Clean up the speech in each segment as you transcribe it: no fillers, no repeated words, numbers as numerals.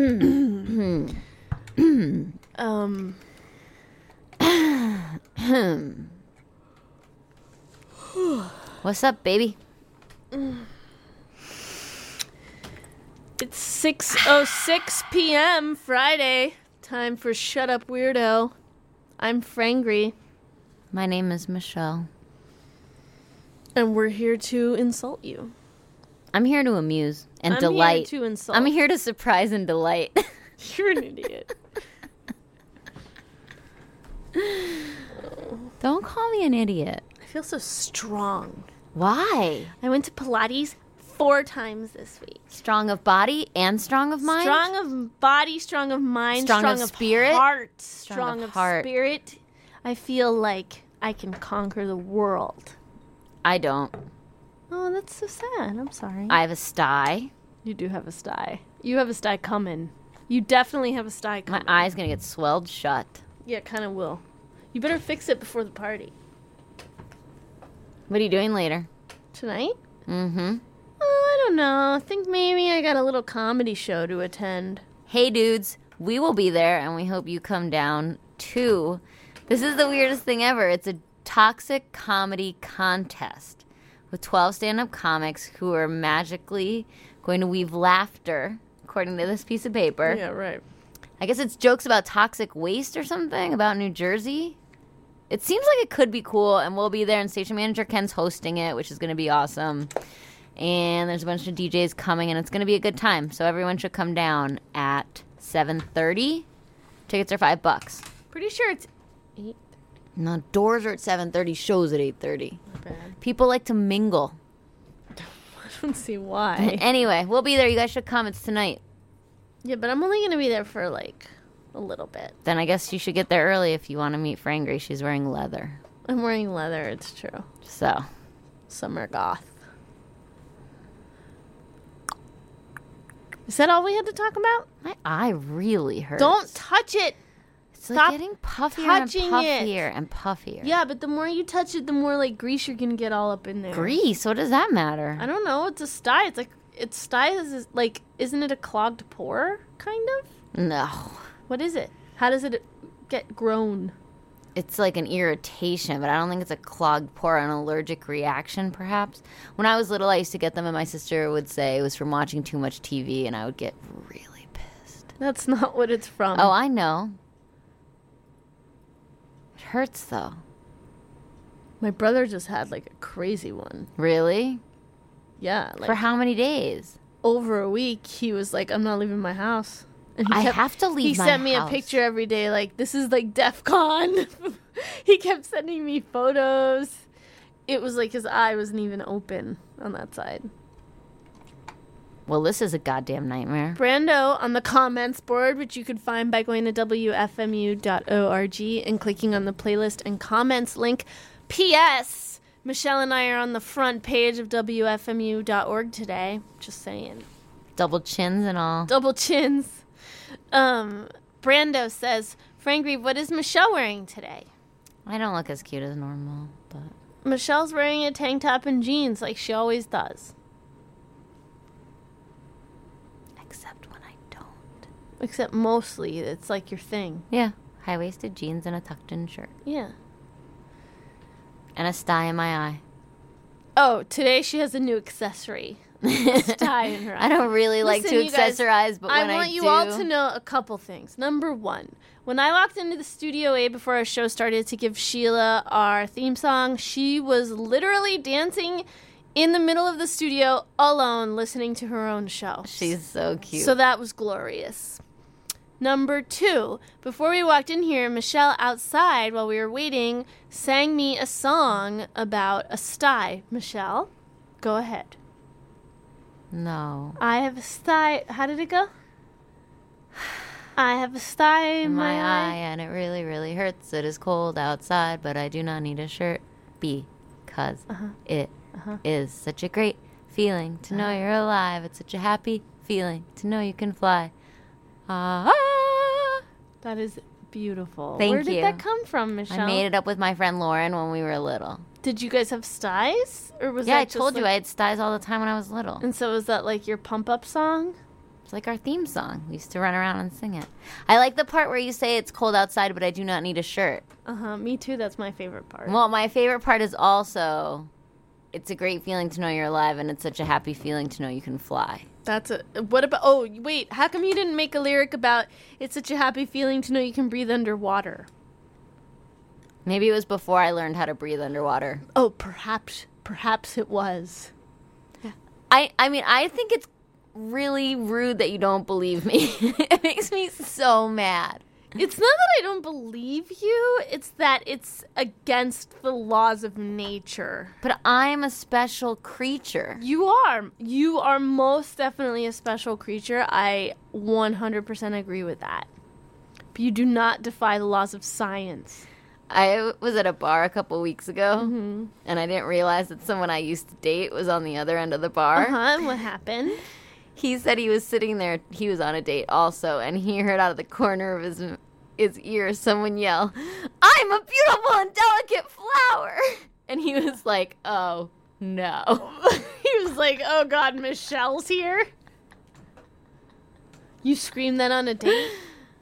What's up, baby? It's 6:06 p.m. Friday. Time for Shut Up Weirdo. I'm Frangry. My name is Michelle. And we're here to insult you. I'm here to amuse and delight. I'm here to insult. I'm here to surprise and delight. You're an idiot. Don't call me an idiot. I feel so strong. Why? I went to Pilates 4 times this week. Strong of body and strong of mind? Strong of body, strong of mind, strong of spirit, heart, strong of spirit. I feel like I can conquer the world. I don't. Oh, that's so sad. I'm sorry. I have a sty. You do have a sty. You have a sty coming. You definitely have a sty coming. My eye's going to get swelled shut. Yeah, it kind of will. You better fix it before the party. What are you doing later? Tonight? Mm-hmm. I don't know. I think maybe I got a little comedy show to attend. Hey, dudes. We will be there, and we hope you come down, too. This is the weirdest thing ever. It's a toxic comedy contest with 12 stand-up comics who are magically going to weave laughter, according to this piece of paper. Yeah, right. I guess it's jokes about toxic waste or something, about New Jersey. It seems like it could be cool, and we'll be there, and station manager Ken's hosting it, which is going to be awesome. And there's a bunch of DJs coming, and it's going to be a good time. So everyone should come down at 7:30. Tickets are $5. Pretty sure it's 8. No, doors are at 7:30, shows at 8:30. Not bad. People like to mingle. I don't see why. Anyway, we'll be there. You guys should come. It's tonight. Yeah, but I'm only going to be there for, like, a little bit. Then I guess you should get there early if you want to meet Frangry. She's wearing leather. I'm wearing leather, it's true. So. Summer goth. Is that all we had to talk about? My eye really hurts. Don't touch it! It's like getting puffier and puffier and puffier. Yeah, but the more you touch it, the more, like, grease you're going to get all up in there. Grease? What does that matter? I don't know. It's a sty. It's like, sty is, like, isn't it a clogged pore, kind of? No. What is it? How does it get grown? It's like an irritation, but I don't think it's a clogged pore, an allergic reaction, perhaps. When I was little, I used to get them, and my sister would say it was from watching too much TV, and I would get really pissed. That's not what it's from. Oh, I know. It hurts, though. My brother just had, like, a crazy one. Really? Yeah. Like, for how many days? Over a week, he was like, I'm not leaving my house. And I have to leave my house. He sent me a picture every day, like, this is like DEFCON. He kept sending me photos. It was like his eye wasn't even open on that side. Well, this is a goddamn nightmare. Brando on the comments board, which you could find by going to wfmu.org and clicking on the playlist and comments link. P.S. Michelle and I are on the front page of wfmu.org today. Just saying. Double chins and all. Double chins. Brando says, Frangry, what is Michelle wearing today? I don't look as cute as normal, but... Michelle's wearing a tank top and jeans like she always does. Except when I don't. Except mostly, it's like your thing. Yeah. High-waisted jeans and a tucked-in shirt. Yeah. And a sty in my eye. Oh, today she has a new accessory. A sty in her eye. I don't really like to accessorize, but when I do... I want you all to know a couple things. Number one, when I walked into the Studio A before our show started to give Sheila our theme song, she was literally dancing in the middle of the studio alone, listening to her own show. She's so cute. So that was glorious. Number two, before we walked in here, Michelle outside, while we were waiting, sang me a song about a sty. Michelle, go ahead. No. I have a sty. How did it go? I have a sty in my eye. And it really, really hurts. It is cold outside, but I do not need a shirt because it is such a great feeling to know you're alive. It's such a happy feeling to know you can fly. That is beautiful. Thank you. Where did that come from, Michelle? I made it up with my friend Lauren when we were little. Did you guys have styes? Or was yeah, that I told you I had styes all the time when I was little. And so was that like your pump-up song? It's like our theme song. We used to run around and sing it. I like the part where you say it's cold outside, but I do not need a shirt. Me too. That's my favorite part. Well, my favorite part is also, it's a great feeling to know you're alive, and it's such a happy feeling to know you can fly. What about, oh, wait, how come you didn't make a lyric about it's such a happy feeling to know you can breathe underwater? Maybe it was before I learned how to breathe underwater. Oh, perhaps it was. Yeah. I mean, I think it's really rude that you don't believe me. It makes me so mad. It's not that I don't believe you, it's that it's against the laws of nature. But I'm a special creature. You are most definitely a special creature. I 100% agree with that. But you do not defy the laws of science. I was at a bar a couple weeks ago, and I didn't realize that someone I used to date was on the other end of the bar. And what happened? He said he was sitting there, he was on a date also, and he heard out of the corner of his ear someone yell, "I'm a beautiful and delicate flower!" And he was like, oh, no. He was like, oh God, Michelle's here? You screamed that on a date?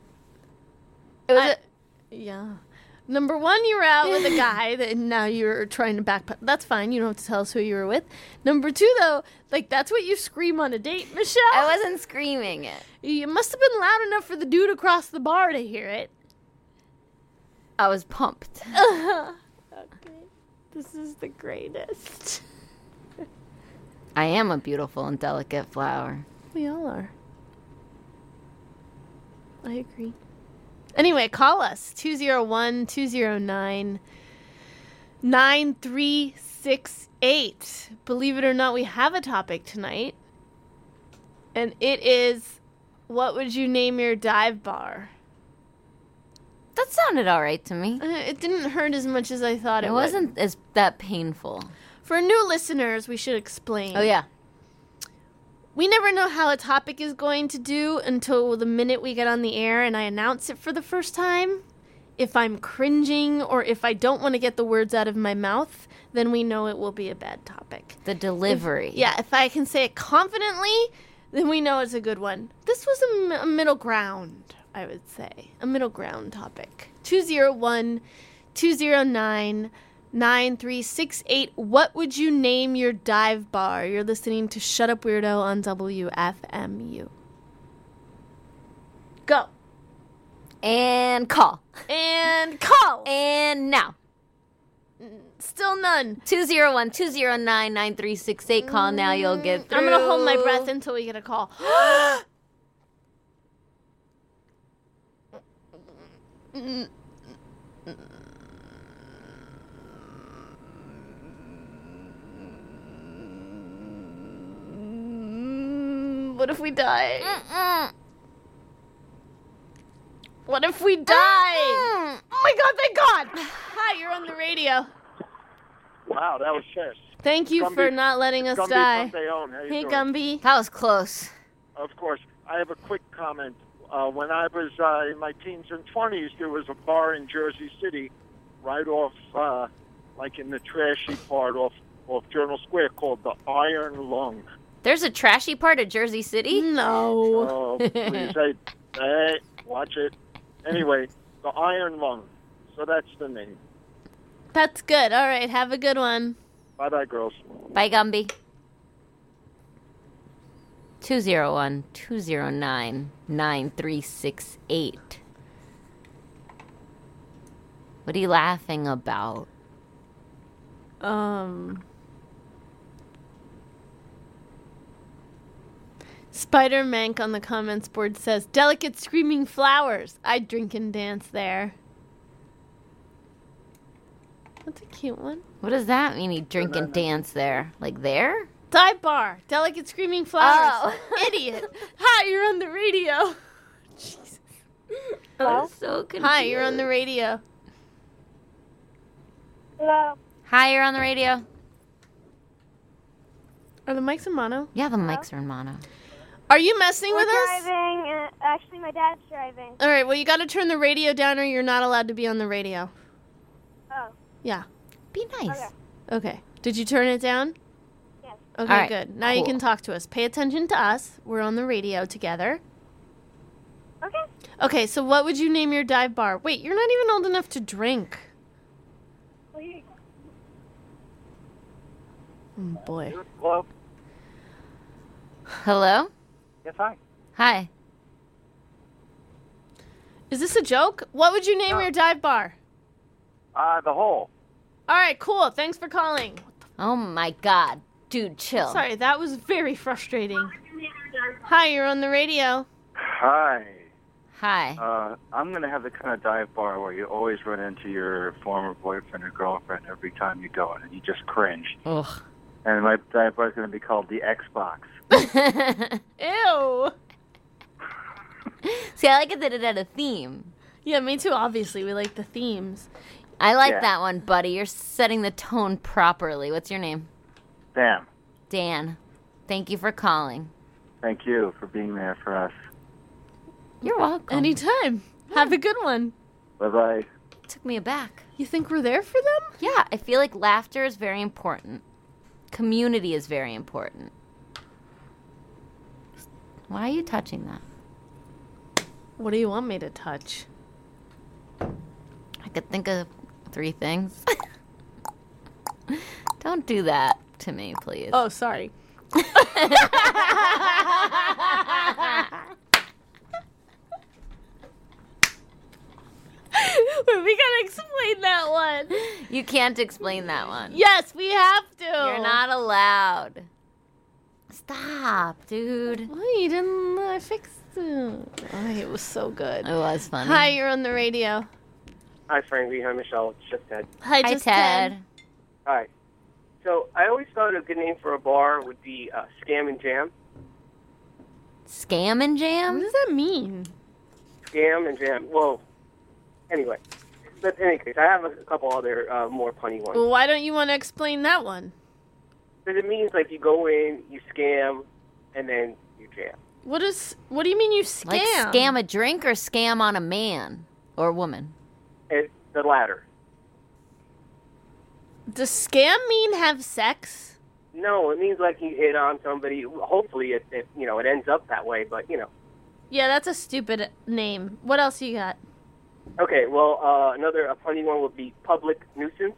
Yeah. Number one, you were out with a guy, and now you're trying to backpedal. That's fine. You don't have to tell us who you were with. Number two, though, like, that's what you scream on a date, Michelle. I wasn't screaming it. You must have been loud enough for the dude across the bar to hear it. I was pumped. Okay. This is the greatest. I am a beautiful and delicate flower. We all are. I agree. Anyway, call us, 201-209-9368. Believe it or not, we have a topic tonight. And it is, what would you name your dive bar? That sounded all right to me. It didn't hurt as much as I thought it would. It wasn't as that painful. For new listeners, we should explain. Oh, yeah. We never know how a topic is going to do until the minute we get on the air and I announce it for the first time. If I'm cringing or if I don't want to get the words out of my mouth, then we know it will be a bad topic. The delivery. If I can say it confidently, then we know it's a good one. This was a middle ground, I would say. A middle ground topic. 201-209-9368. What would you name your dive bar? You're listening to Shut Up Weirdo on WFMU. Go. And call. And call. And now. Still none. 201-209-9368. Call now. You'll get through. I'm going to hold my breath until we get a call. What if we die? What if we die? Oh my God, thank God! Hi, you're on the radio. Wow, that was fast. Thank you Gumby, for not letting us Gumby die. from Bayonne. How you Hey, doing? Gumby. That was close. Of course. I have a quick comment. When I was in my teens and 20s, there was a bar in Jersey City right off, like in the trashy part off Journal Square called the Iron Lung. There's a trashy part of Jersey City? No. Oh, please, hey, watch it. Anyway, the Iron Lung. So that's the name. That's good. All right, have a good one. Bye-bye, girls. Bye, Gumby. 201-209-9368. What are you laughing about? Spider-Mank on the comments board says, delicate screaming flowers. I'd drink and dance there. That's a cute one. What does that mean? You drink and dance there? Like there? Dive bar. Delicate screaming flowers. Oh. Idiot. Hi, you're on the radio. Jesus. I'm so confused. Hi, you're on the radio. Hello. Hi, you're on the radio. Are the mics in mono? Yeah, the mics are in mono. Are you messing We're with us? driving. Actually, my dad's driving. All right, well, you got to turn the radio down or you're not allowed to be on the radio. Oh. Yeah. Be nice. Okay. Okay. Did you turn it down? Yes. Okay, All right, good. Now you cool. can talk to us. Pay attention to us. We're on the radio together. Okay. Okay, so what would you name your dive bar? Wait, you're not even old enough to drink. Well, here you go. Oh, boy. Hello? Hello? Yes, hi. Hi. Is this a joke? What would you name your dive bar? The Hole. All right, cool. Thanks for calling. Oh my God. Dude, chill. Sorry, that was very frustrating. Hi, you're on the radio. Hi. Hi. I'm going to have the kind of dive bar where you always run into your former boyfriend or girlfriend every time you go in, and you just cringe. Ugh. And my dive bar is going to be called the Xbox. Ew. See, I like it that it had a theme. Yeah, me too. Obviously, we like the themes. I like Yeah. that one, buddy. You're setting the tone properly. What's your name? Damn. Dan. Thank you for calling. Thank you for being there for us. You're welcome. Anytime. Have a good one. Bye-bye. Took me aback. You think we're there for them? Yeah, I feel like laughter is very important. Community is very important. Why are you touching that? What do you want me to touch? I could think of 3 things. Don't do that to me, please. Oh, sorry. Wait, we gotta explain that one. You can't explain that one. Yes, we have to. You're not allowed. Stop, dude. Well, you didn't. I fixed it. Oh, it was so good. It was funny. Hi, you're on the radio. Hi, Frankie. Hi, Michelle. It's just Ted. Hi, Hi, just Ted. Hi. So I always thought a good name for a bar would be Scam and Jam. Scam and What Jam? does that mean? Scam and Jam. Well, anyway. But in any case, I have a couple other more punny ones. Well, why don't you want to explain that one? Because it means like you go in, you scam, and then you jam. What do you mean you scam? Like scam a drink or scam on a man or woman? It's the latter. Does scam mean have sex? No, it means like you hit on somebody. Hopefully, it ends up that way. But Yeah, that's a stupid name. What else you got? Okay. Well, another punny one would be public nuisance.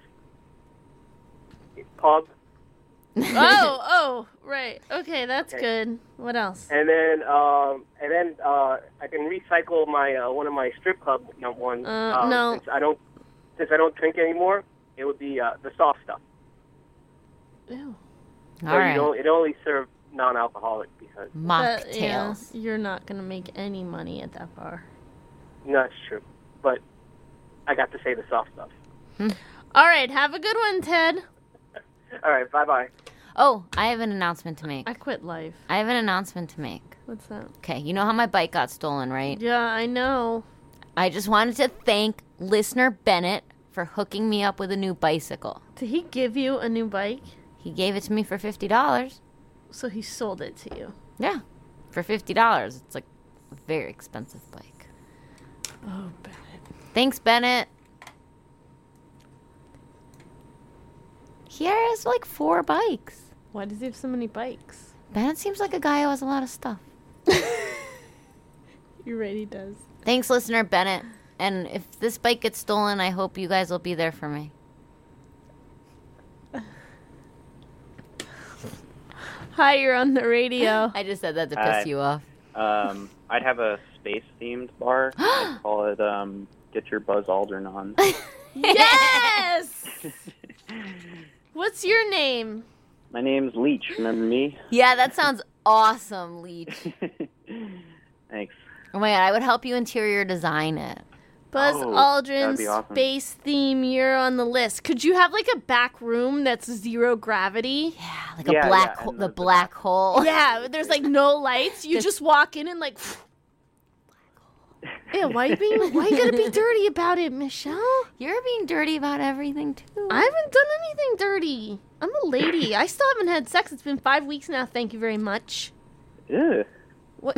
Pub. Oh, right. Okay, that's Okay. good. What else? And then I can recycle my one of my strip club ones. No. Since I don't drink anymore, it would be the soft stuff. Ew. All right. It only served non-alcoholic because Mocktails. Yeah, you're not gonna make any money at that bar. no, that's true. But I got to say the soft stuff. All right, have a good one, Ted. All right, bye. Oh, I have an announcement to make. I quit life. I have an announcement to make. What's that? Okay, you know how my bike got stolen, right? Yeah, I know. I just wanted to thank listener Bennett for hooking me up with a new bicycle. Did he give you a new bike? He gave it to me for $50. So he sold it to you. Yeah, for $50. It's like a very expensive bike. Oh, Bennett. Thanks, Bennett. He has like 4 bikes. Why does he have so many bikes? Bennett seems like a guy who has a lot of stuff. You're right, he does. Thanks, listener Bennett. And if this bike gets stolen, I hope you guys will be there for me. Hi, you're on the radio. I just said that to Hi. piss you off. I'd have a space-themed bar. I'd call it Get Your Buzz Aldrin On. Yes! What's your name? My name's Leech. Remember me? Yeah, that sounds awesome, Leech. Thanks. Oh my god, I would help you interior design it. Buzz Oh, Aldrin that'd be awesome. space theme. You're on the list. Could you have like a back room that's zero gravity? Yeah, like Yeah, a black yeah, hole. and The the black hole. Yeah, there's like no lights. You just walk in and like. Yeah, why you gotta be dirty about it, Michelle? You're being dirty about everything too. I haven't done anything dirty. I'm a lady. I still haven't had sex. It's been 5 weeks now. Thank you very much. Ew. What?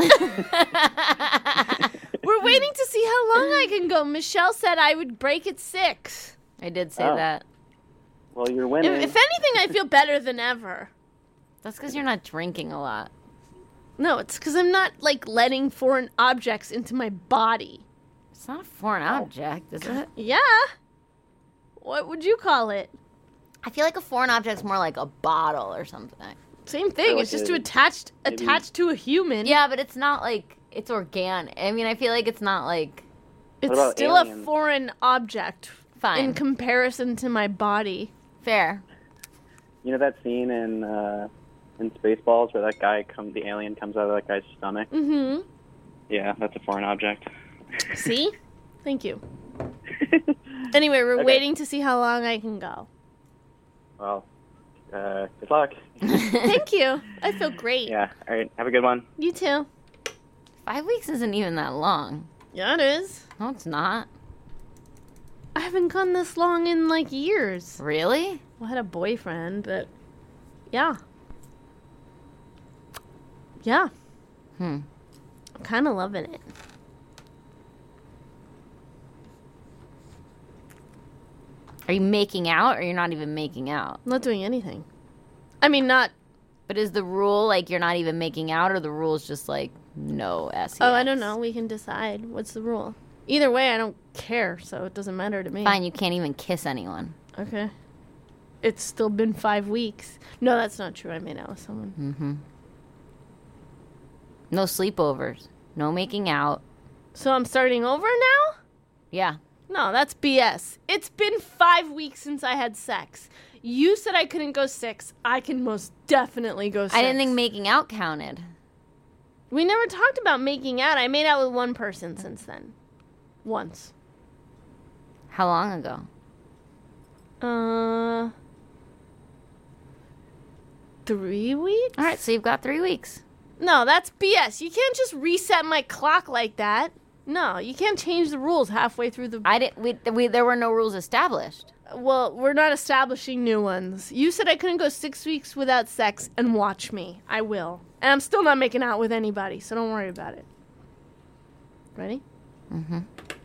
We're waiting to see how long I can go. Michelle said I would break at 6. I did say Oh. that. Well, you're winning. If anything, I feel better than ever. That's because you're not drinking a lot. No, it's because I'm not, like, letting foreign objects into my body. It's not a foreign object, is it? Yeah. What would you call it? I feel like a foreign object's more like a bottle or something. Same thing. like It's just a- attached to a human. Yeah, but it's not like it's organic. I mean, I feel like it's not like It's What about still a aliens? foreign object fine. in comparison to my body. Fair. You know that scene in Spaceballs where that guy the alien comes out of that guy's stomach? Mm-hmm. Yeah, that's a foreign object. See? Thank you. Anyway, we're Okay. waiting to see how long I can go. Well, good luck. Thank you. I feel great. Yeah, all right, have a good one. You too. 5 weeks isn't even that long. Yeah, it is. No, it's not. I haven't gone this long in, like, years. Really? Well, I had a boyfriend, but yeah. Yeah. I'm kind of loving it. Are you making out or you're not even making out? I'm not doing anything. I mean, not. But is the rule like you're not even making out or the rule is just like no sex? Oh, I don't know. We can decide. What's the rule? Either way, I don't care, so it doesn't matter to me. Fine, you can't even kiss anyone. Okay. It's still been 5 weeks. No, that's not true. I made out with someone. No sleepovers. No making out. So I'm starting over now? Yeah. No, that's BS. It's been 5 weeks since I had sex. You said I couldn't go 6. I can most definitely go 6. I didn't think making out counted. We never talked about making out. I made out with one person since then. Once. How long ago? 3 weeks? All right, so you've got 3 weeks. No, that's BS. You can't just reset my clock like that. No, you can't change the rules halfway through the... I didn't. There were no rules established. Well, we're not establishing new ones. You said I couldn't go 6 weeks without sex, and watch me. I will. And I'm still not making out with anybody, so don't worry about it. Ready? Mm-hmm.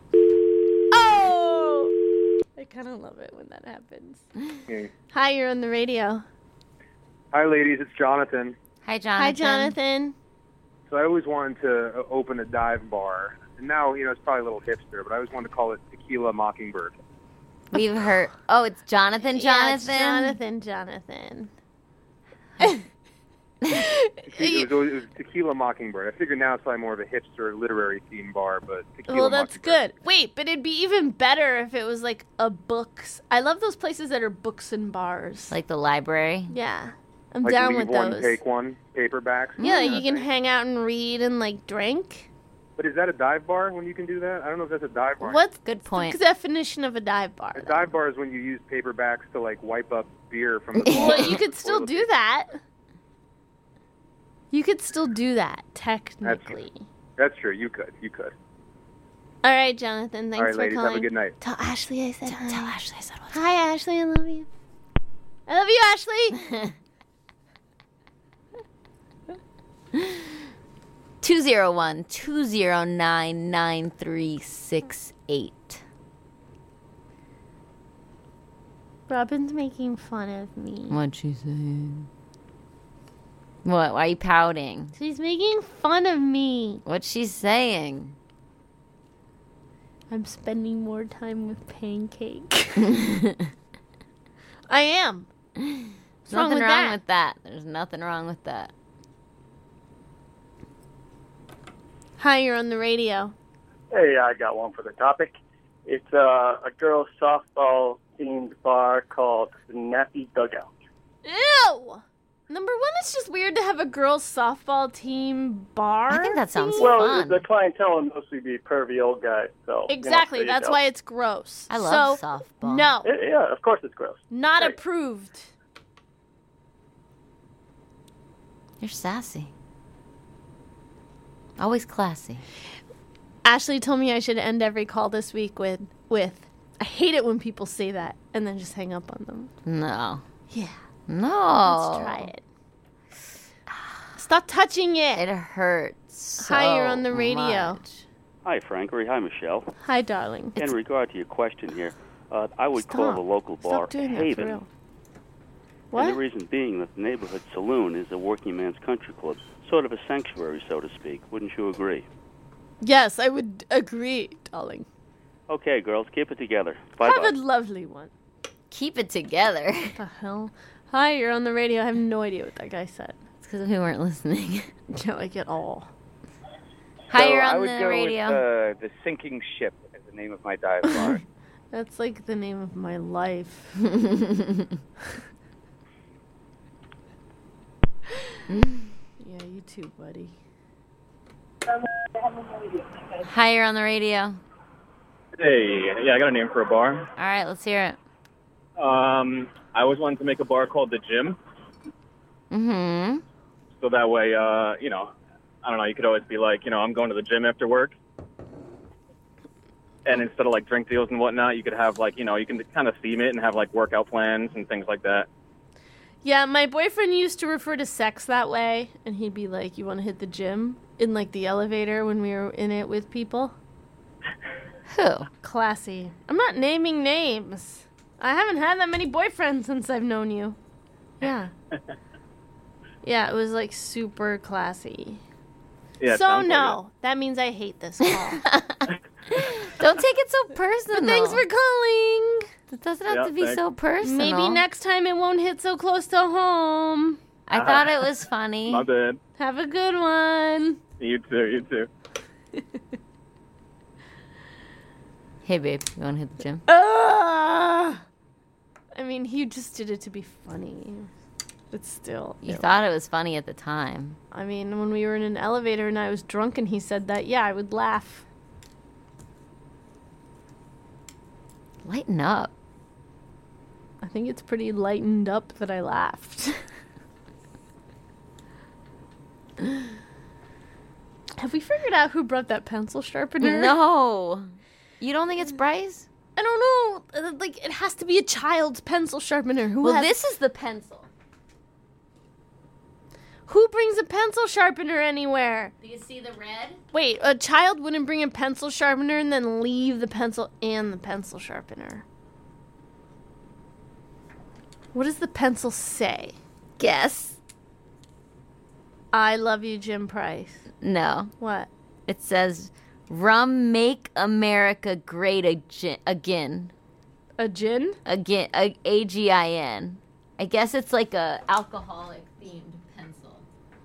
Oh! I kind of love it when that happens. Hey. Hi, you're on the radio. Hi, ladies. It's Jonathan. Hi, Jonathan. Hi, Jonathan. So I always wanted to open a dive bar. And now, it's probably a little hipster, but I always wanted to call it Tequila Mockingbird. We've heard. Oh, it's Jonathan. Yeah, it's Jonathan. Jonathan. It was Tequila Mockingbird. I figure now it's probably more of a hipster literary theme bar, but Tequila Well, that's Mockingbird. good. Wait, but it'd be even better if it was like a books. I love those places that are books and bars. Like the library. Yeah, I'm Like down leave with one, those. take one, paperbacks. Yeah, that you can thing. hang out and read and like drink. But is that a dive bar when you can do that? I don't know if that's a dive bar. What's Good point. the definition of a dive bar? A dive bar is when you use paperbacks to like wipe up beer from the Well, bottom you of could the still toilet do paper. that. You could still do that, technically. That's true. You could. All right, Jonathan, thanks All right, for ladies. calling. Have a good night. Tell Ashley I said hi. Tell Ashley I said what's Hi, Ashley, I love you. I love you, Ashley. 201-209-9368. Robin's making fun of me. What'd she say? What? Why are you pouting? She's making fun of me. What's she saying? I'm spending more time with Pancake. I am. What's wrong Nothing with wrong that? with that. There's nothing wrong with that. Hi, you're on the radio. Hey, I got one for the topic. It's a girls' softball themed bar called Snappy Dugout. Ew! Number one, it's just weird to have a girls' softball team bar. I think that sounds thing. Well, fun. the clientele would mostly be pervy old guys, so Exactly, there you that's go. why it's gross. I love so, softball. No, Yeah, of course it's gross. not Right. approved. You're sassy. Always classy. Ashley told me I should end every call this week with I hate it when people say that and then just hang up on them. No. Yeah, No. let's try it. Stop touching it. It hurts so Hi, you're on the radio. much. Hi, Frank. Hi, Michelle. Hi, darling. In regard to your question here, I would Stop. call the local bar Stop doing that for Haven. real. What? And the reason being that the neighborhood saloon is a working man's country club, sort of a sanctuary, so to speak. Wouldn't you agree? Yes, I would agree, darling. Okay, girls, keep it together. Have Bye-bye. a lovely one. Keep it together. What the hell? Hi, you're on the radio. I have no idea what that guy said. It's because we weren't listening. Yeah, like at all. Hi, you're I on would the go radio. with the Sinking Ship as the name of my dive bar. That's like the name of my life. Yeah, you too, buddy. Hi, you're on the radio. Hey, yeah, I got a name for a bar. All right, let's hear it. I always wanted to make a bar called The Gym. Mm-hmm. So that way, I don't know, you could always be like, I'm going to the gym after work. And instead of, like, drink deals and whatnot, you could have, like, you can kind of theme it and have, like, workout plans and things like that. Yeah, my boyfriend used to refer to sex that way, and he'd be like, you want to hit the gym? In, like, the elevator when we were in it with people. Who? Classy. I'm not naming names. I haven't had that many boyfriends since I've known you. Yeah. Yeah, it was, like, super classy. Yeah, so, sounds like no. That means I hate this call. Don't take it so personal. But thanks for calling. It doesn't have to be so personal. Maybe next time it won't hit so close to home. I thought it was funny. My bad. Have a good one. You too. Hey, babe, you want to hit the gym? I mean, he just did it to be funny. But still. You thought it was funny at the time. I mean, when we were in an elevator and I was drunk and he said that, yeah, I would laugh. Lighten up. I think it's pretty lightened up that I laughed. Have we figured out who brought that pencil sharpener? No. You don't think it's Bryce? I don't know. Like, it has to be a child's pencil sharpener. This is the pencil. Who brings a pencil sharpener anywhere? Do you see the red? Wait, a child wouldn't bring a pencil sharpener and then leave the pencil and the pencil sharpener. What does the pencil say? Guess. I love you, Jim Price. No. What? It says, Rum Make America Great Again. A gin? Again, A-G-I-N. I guess it's like a alcoholic themed pencil.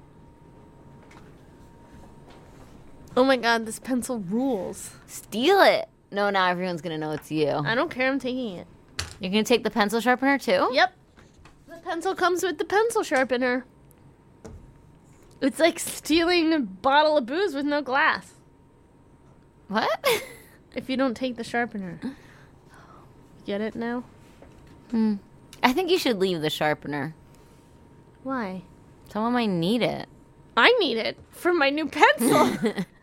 Oh my god, this pencil rules. Steal it. No, now everyone's going to know it's you. I don't care, I'm taking it. You're going to take the pencil sharpener too? Yep. The pencil comes with the pencil sharpener. It's like stealing a bottle of booze with no glass. What? If you don't take the sharpener. Get it now? I think you should leave the sharpener. Why? Someone might need it. I need it for my new pencil.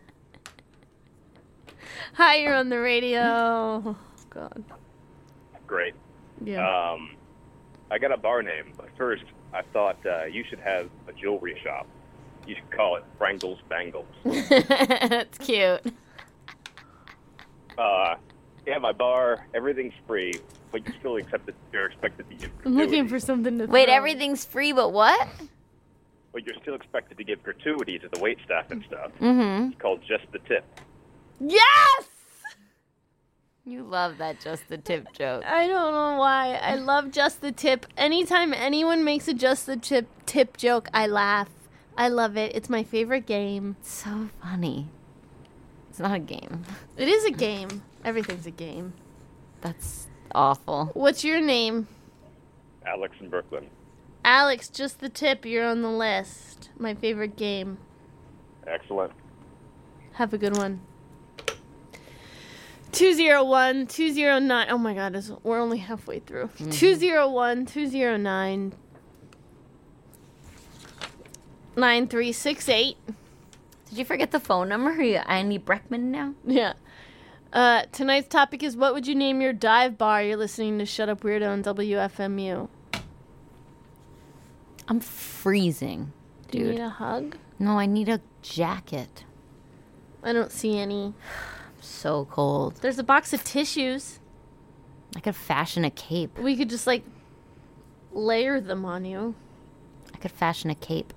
Hi, you're on the radio. Oh, God. Great. Yeah. I got a bar name, but first I thought you should have a jewelry shop. You should call it Frangles Bangles. That's cute. Yeah, my bar, everything's free, but you're expected to give I'm looking for something to Wait, throw. everything's free, but what? But you're still expected to give gratuity to the wait staff and stuff. Mm-hmm. It's called Just the Tip. Yes! You love that just the tip joke. I don't know why. I love Just the Tip. Anytime anyone makes a Just the Tip joke, I laugh. I love it. It's my favorite game. It's so funny. It's not a game. It is a game. Everything's a game. That's awful. What's your name? Alex in Brooklyn. Alex, Just the Tip. You're on the list. My favorite game. Excellent. Have a good one. 201-209. Oh my God, we're only halfway through. 201-209. 9368. Did you forget the phone number? Are you Andy Breckman now? Yeah. Tonight's topic is, what would you name your dive bar? You're listening to Shut Up Weirdo on WFMU. I'm freezing, dude. Do you need a hug? No, I need a jacket. I don't see any. I'm so cold. There's a box of tissues. I could fashion a cape. We could just, like, layer them on you. I could fashion a cape.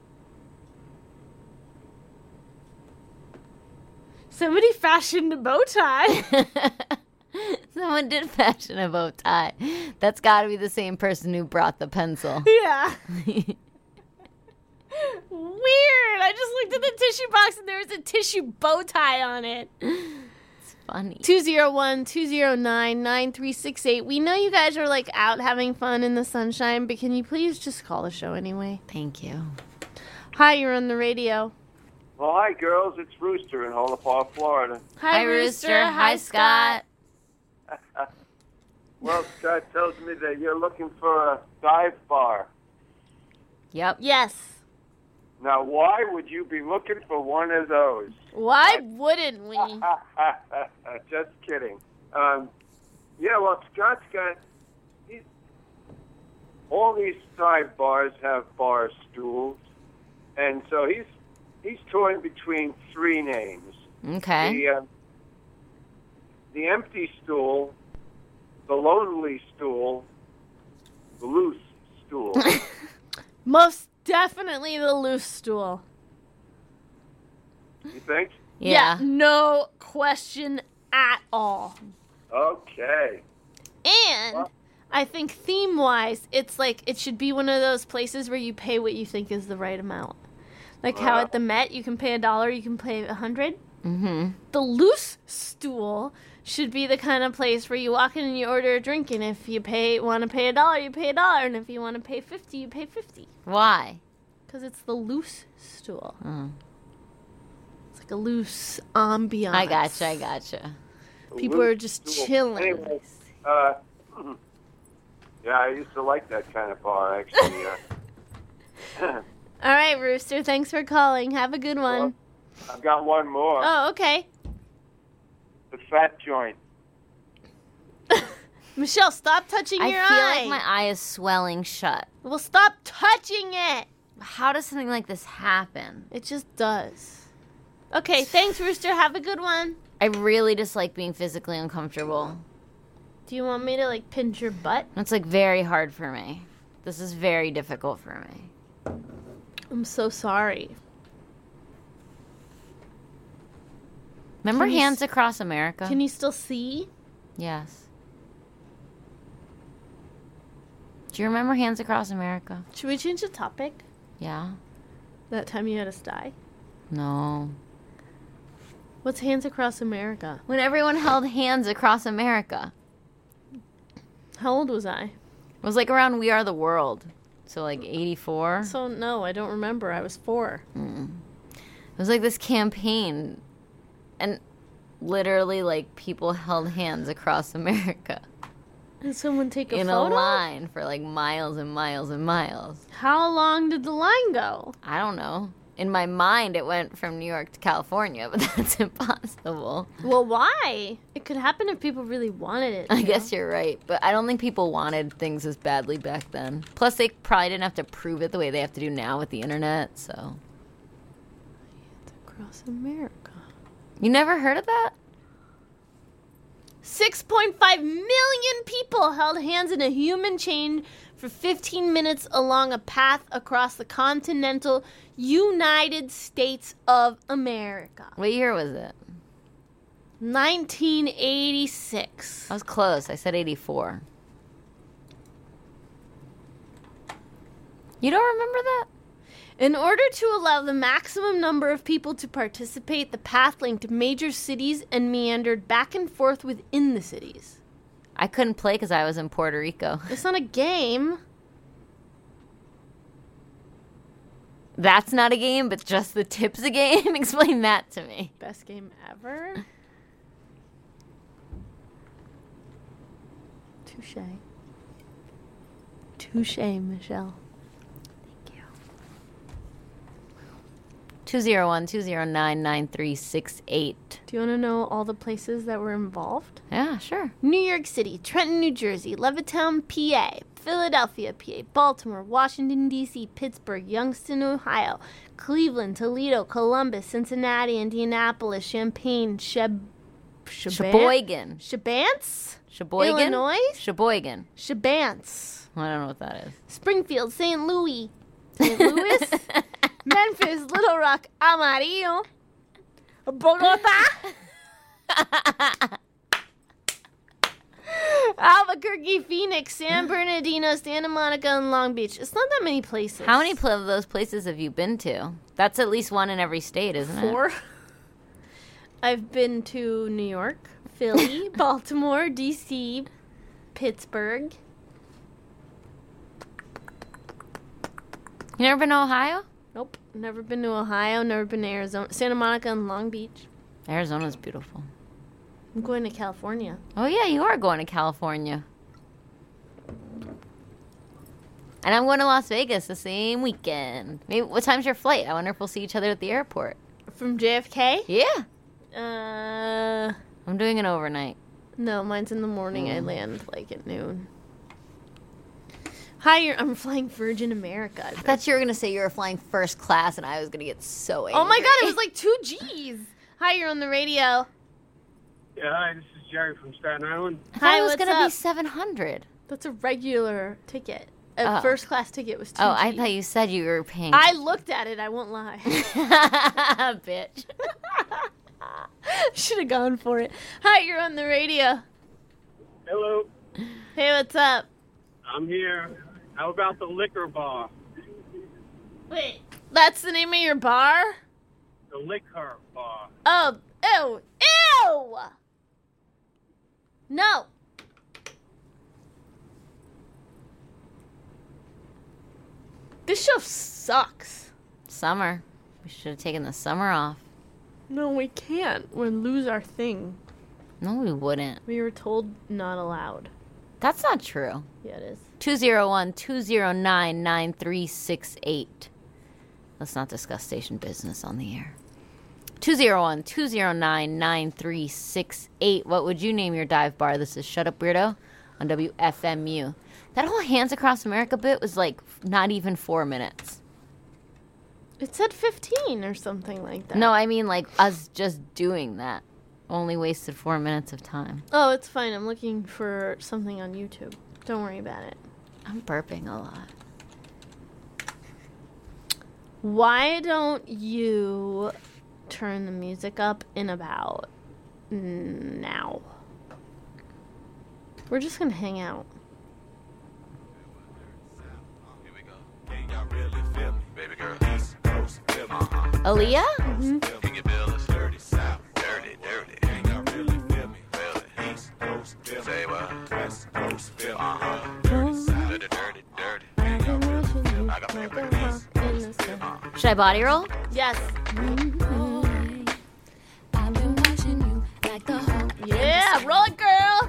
Somebody fashioned a bow tie. Someone did fashion a bow tie. That's got to be the same person who brought the pencil. Yeah. Weird. I just looked at the tissue box and there was a tissue bow tie on it. It's funny. 201-209-9368. We know you guys are like out having fun in the sunshine, but can you please just call the show anyway? Thank you. Hi, you're on the radio. Well, hi, girls. It's Rooster in Hola Park, Florida. Hi, Rooster. Hi, Scott. Well, Scott tells me that you're looking for a dive bar. Yep. Yes. Now, why would you be looking for one of those? Why wouldn't we? Just kidding. Yeah, well, Scott's got... all these dive bars have bar stools, and so he's torn between three names. Okay. The empty stool, the lonely stool, the loose stool. Most definitely the loose stool. You think? Yeah, no question at all. Okay. And I think theme-wise, it's like it should be one of those places where you pay what you think is the right amount. Like how at the Met you can pay $1, you can pay $100. Mm-hmm. The loose stool should be the kind of place where you walk in and you order a drink, and if you want to pay $1, you pay $1, and if you want to pay $50, you pay $50. Why? Because it's the loose stool. Oh. It's like a loose ambiance. I gotcha. People are just chilling. Anyway, yeah, I used to like that kind of bar, actually. All right, Rooster, thanks for calling. Have a good one. Well, I've got one more. Oh, okay. The fat joint. Michelle, stop touching your eye. I feel like my eye is swelling shut. Well, stop touching it. How does something like this happen? It just does. Okay, thanks, Rooster. Have a good one. I really dislike being physically uncomfortable. Do you want me to, like, pinch your butt? It's, like, very hard for me. This is very difficult for me. I'm so sorry. Remember Hands Across America? Can you still see? Yes. Do you remember Hands Across America? Should we change the topic? Yeah. That time you had us die? No. What's Hands Across America? When everyone held hands across America. How old was I? It was like around We Are the World. So like 84. So no, I don't remember. I was 4. It was like this campaign. And literally like people held hands across America. Did someone take a in photo? In a line for like miles and miles and miles. How long did the line go? I don't know. In my mind, it went from New York to California, but that's impossible. Well, why? It could happen if people really wanted it. I guess you're right, but I don't think people wanted things as badly back then. Plus, they probably didn't have to prove it the way they have to do now with the internet, so. Hands Across America. You never heard of that? 6.5 million people held hands in a human chain for 15 minutes along a path across the continental United States of America. What year was it? 1986. I was close. I said 84. You don't remember that? In order to allow the maximum number of people to participate, the path linked major cities and meandered back and forth within the cities. I couldn't play because I was in Puerto Rico. It's not a game. That's not a game, but just the tip's a game? Explain that to me. Best game ever? Touche. Touche, Michelle. 201-209-9368. Do you want to know all the places that were involved? Yeah, sure. New York City, Trenton, New Jersey, Levittown, PA, Philadelphia, PA, Baltimore, Washington, D.C., Pittsburgh, Youngstown, Ohio, Cleveland, Toledo, Columbus, Cincinnati, Indianapolis, Champaign, Sheboygan. Shabance? Sheboygan? Illinois? Sheboygan. Shabance. I don't know what that is. Springfield, St. Louis. St. Louis? Memphis, Little Rock, Amarillo. Bogota. Albuquerque, Phoenix, San Bernardino, Santa Monica, and Long Beach. It's not that many places. How many of those places have you been to? That's at least one in every state, isn't it? 4. I've been to New York, Philly, Baltimore, D.C., Pittsburgh. You never been to Ohio? Nope. Never been to Ohio, never been to Arizona. Santa Monica and Long Beach. Arizona's beautiful. I'm going to California. Oh, yeah, you are going to California. And I'm going to Las Vegas the same weekend. Maybe, what time's your flight? I wonder if we'll see each other at the airport. From JFK? Yeah. I'm doing an overnight. No, mine's in the morning. I land like at noon. Hi, I'm flying Virgin America. I thought you were going to say you were flying first class and I was going to get so angry. Oh my God, it was like 2 G's. Hi, you're on the radio. Yeah, hi, this is Jerry from Staten Island. I thought it was going to be 700. That's a regular ticket. Oh. A first class ticket was 2 G's. Oh, I thought you said you were paying. I looked at it. I won't lie. Bitch. Should have gone for it. Hi, you're on the radio. Hello. Hey, what's up? I'm here. How about the liquor bar? Wait, that's the name of your bar? The liquor bar. Oh, ew, ew! No. This show sucks. Summer. We should have taken the summer off. No, we can't. We'll lose our thing. No, we wouldn't. We were told not allowed. That's not true. Yeah, it is. 201-209-9368. Let's not discuss station business on the air. 201-209-9368. What would you name your dive bar? This is Shut Up Weirdo on WFMU. That whole Hands Across America bit was like not even 4 minutes. It said 15 or something like that. No, I mean like us just doing that. Only wasted 4 minutes of time. Oh, it's fine. I'm looking for something on YouTube. Don't worry about it. I'm burping a lot. Why don't you turn the music up in about now? We're just going to hang out. Aaliyah? Mm-hmm. Should I body roll? Yes. Yeah, roll it, girl.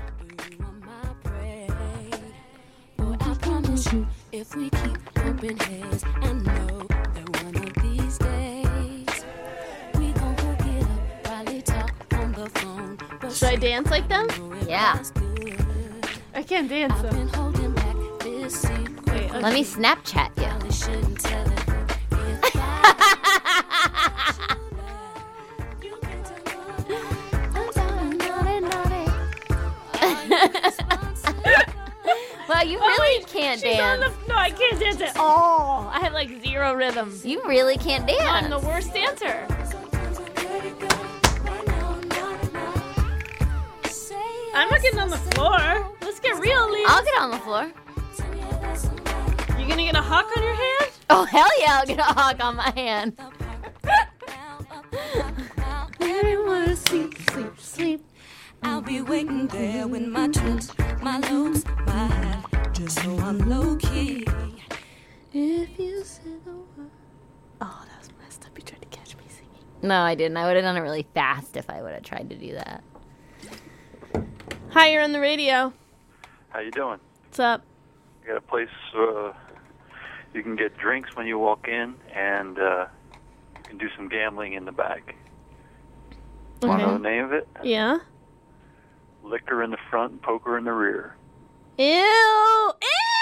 If we keep bumping heads, I know that one of these days we gon' go get up, probably talk on the phone. Should I dance like them? Yeah. I can't dance though. Wait, Let me Snapchat you. Wow, you really can't dance. No, I can't dance at all. I have like 0 rhythm. You really can't dance. I'm the worst dancer. I'm not getting on the floor. Let's get real, Lee. I'll get on the floor. You gonna get a hawk on your hand? Oh, hell yeah, I'll get a hawk on my hand. Everyone sleep, sleep, sleep. I'll be waiting there with my tools, my looks, my hat, just so I'm low key. If you said the word. Oh, that was messed up. You tried to catch me singing. No, I didn't. I would have done it really fast if I would have tried to do that. Hi, you're on the radio. How you doing? What's up? I got a place you can get drinks when you walk in, and you can do some gambling in the back. Want to know the name of it? Yeah. Liquor in the front, poker in the rear. Ew! Ew! Ew!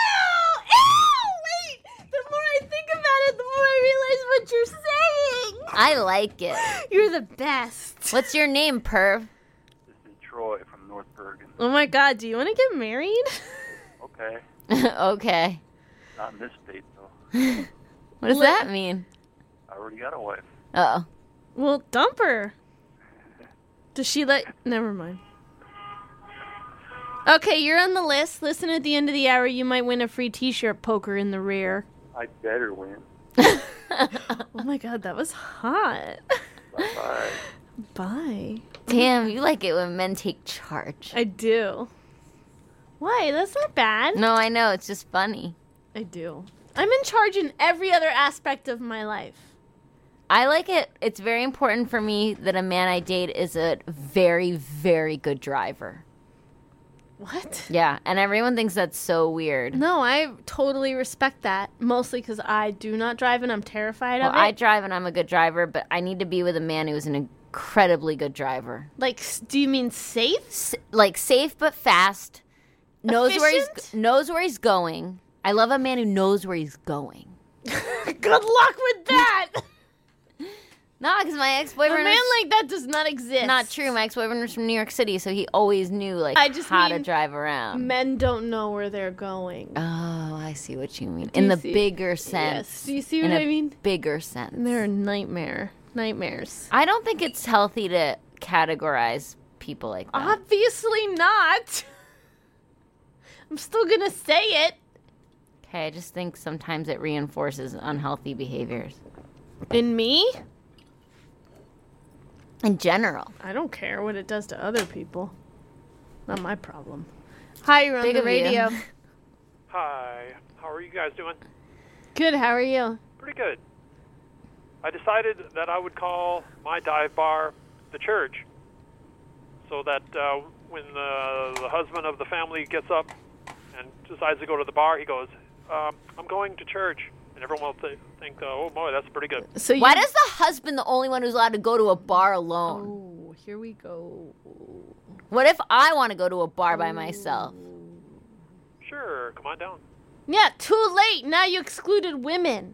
Wait! The more I think about it, the more I realize what you're saying. I like it. You're the best. What's your name, perv? This is Troy from North Bergen. Oh my God! Do you want to get married? Okay. Okay. Not in this state, though. What does that mean? I already got a wife. Uh-oh. Well, dump her. Does she let... Never mind. Okay, you're on the list. Listen at the end of the hour. You might win a free t-shirt, poker in the rear. I better win. Oh my god, that was hot. Bye-bye. Bye. Damn, you like it when men take charge. I do. Why? That's not bad. No, I know. It's just funny. I do. I'm in charge in every other aspect of my life. I like it. It's very important for me that a man I date is a very, very good driver. What? Yeah, and everyone thinks that's so weird. No, I totally respect that. Mostly because I do not drive and I'm terrified of it. I drive and I'm a good driver, but I need to be with a man who is an incredibly good driver. Like, do you mean safe? Like safe but fast. Knows Efficient? where he's going. I love a man who knows where he's going. Good luck with that. No, because my A ex-boyfriend man like that does not exist. Not true. My ex-boyfriend was from New York City, so he always knew how to drive around. Men don't know where they're going. Oh, I see what you mean. Do In you the see? bigger sense. Yes. Do you see what I mean? Bigger sense. They're a nightmares. I don't think it's healthy to categorize people like that. Obviously not. I'm still gonna say it. Okay, I just think sometimes it reinforces unhealthy behaviors. In me? In general. I don't care what it does to other people. Not my problem. Hi, you're on Big the of you. radio. Hi. How are you guys doing? Good, how are you? Pretty good. I decided that I would call my dive bar the church, so that when the husband of the family gets up and decides to go to the bar, he goes, I'm going to church. And everyone will think, oh boy, that's pretty good. So why does the husband the only one who's allowed to go to a bar alone? Oh, here we go. What if I want to go to a bar by myself? Sure, come on down. Yeah, too late. Now you excluded women.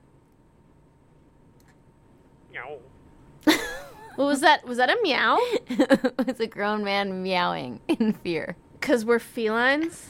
Meow. What was that? Was that a meow? It's a grown man meowing in fear. Because we're felines?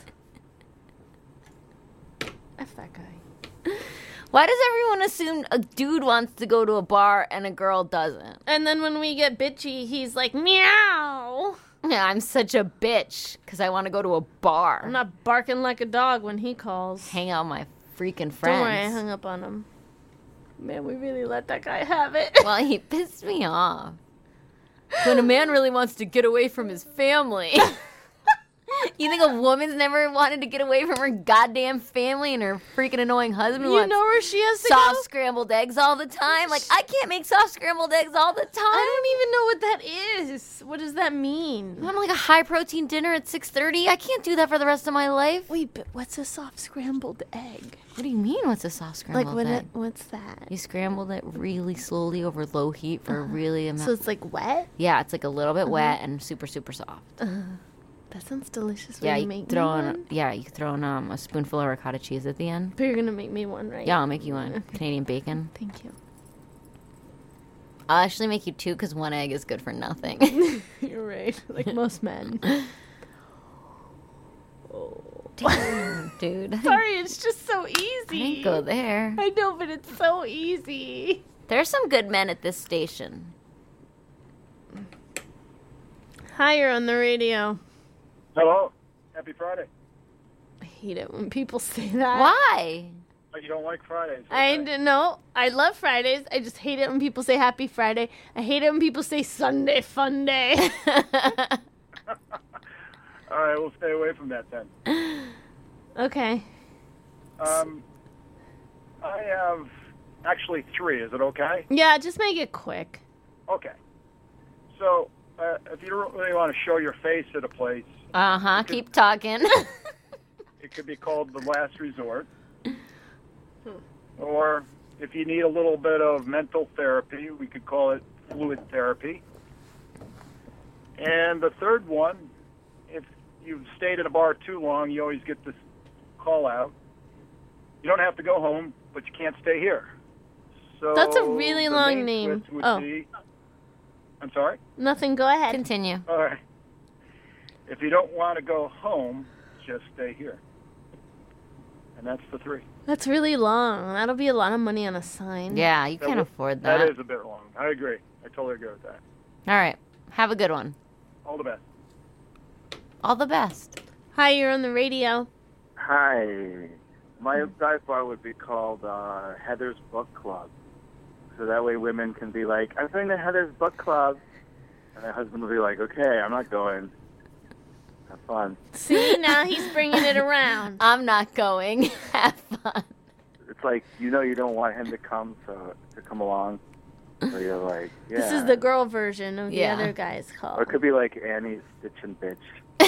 F that guy. Why does everyone assume a dude wants to go to a bar and a girl doesn't? And then when we get bitchy, he's like, meow. Yeah, I'm such a bitch because I want to go to a bar. I'm not barking like a dog when he calls. Hang out with my freaking friends. Don't worry, I hung up on him. Man, we really let that guy have it. Well, he pissed me off. When a man really wants to get away from his family. You think a woman's never wanted to get away from her goddamn family and her freaking annoying husband? You wants know where she has to soft go? scrambled eggs all the time? Like, I can't make soft scrambled eggs all the time. I don't even know what that is. What does that mean? I want like a high protein dinner at 6:30. I can't do that for the rest of my life. Wait, but what's a soft scrambled egg? What do you mean? What's a soft scrambled egg? What's that? You scrambled it really slowly over low heat for a really amount. So it's like wet? Yeah, it's like a little bit wet and super super soft. That sounds delicious. Yeah, Will you make throw me in one? you throw in a spoonful of ricotta cheese at the end. But you're gonna make me one, right? Yeah, I'll make you one. Canadian bacon. Thank you. I'll actually make you two because one egg is good for nothing. You're right. Like most men. Damn, dude. Sorry, it's just so I easy. didn't go there. I know, but it's so easy. There's some good men at this station. Hi, you're on the radio. Hello. Happy Friday. I hate it when people say that. Why? Oh, you don't like Fridays? I don't know. I love Fridays. I just hate it when people say Happy Friday. I hate it when people say Sunday Fun Day. All right, we'll stay away from that then. Okay. I have actually 3. Is it okay? Yeah, just make it quick. Okay. So, if you don't really want to show your face at a place, Keep talking. it could be called the last resort. Or if you need a little bit of mental therapy, we could call it fluid therapy. And the third one, if you've stayed at a bar too long, you always get this call out. You don't have to go home, but you can't stay here. So That's a really the long main name. twist would Oh. be- I'm sorry? Nothing. Go ahead. Continue. All right. If you don't want to go home, just stay here. and that's the 3. That's really long. That'll be a lot of money on a sign. Yeah, you can't afford that. That is a bit long. I agree. I totally agree with that. All right. Have a good one. All the best. All the best. Hi, you're on the radio. Hi. My dive bar would be called Heather's Book Club. So that way women can be like, I'm going to Heather's Book Club. And my husband will be like, okay, I'm not going. Have fun. See, now he's bringing it around. I'm not going. Have fun. It's like, you don't want him to come along. So you're like, yeah. This is the girl version of the Yeah. other guy's call. Or it could be like Annie's Stitch and Bitch.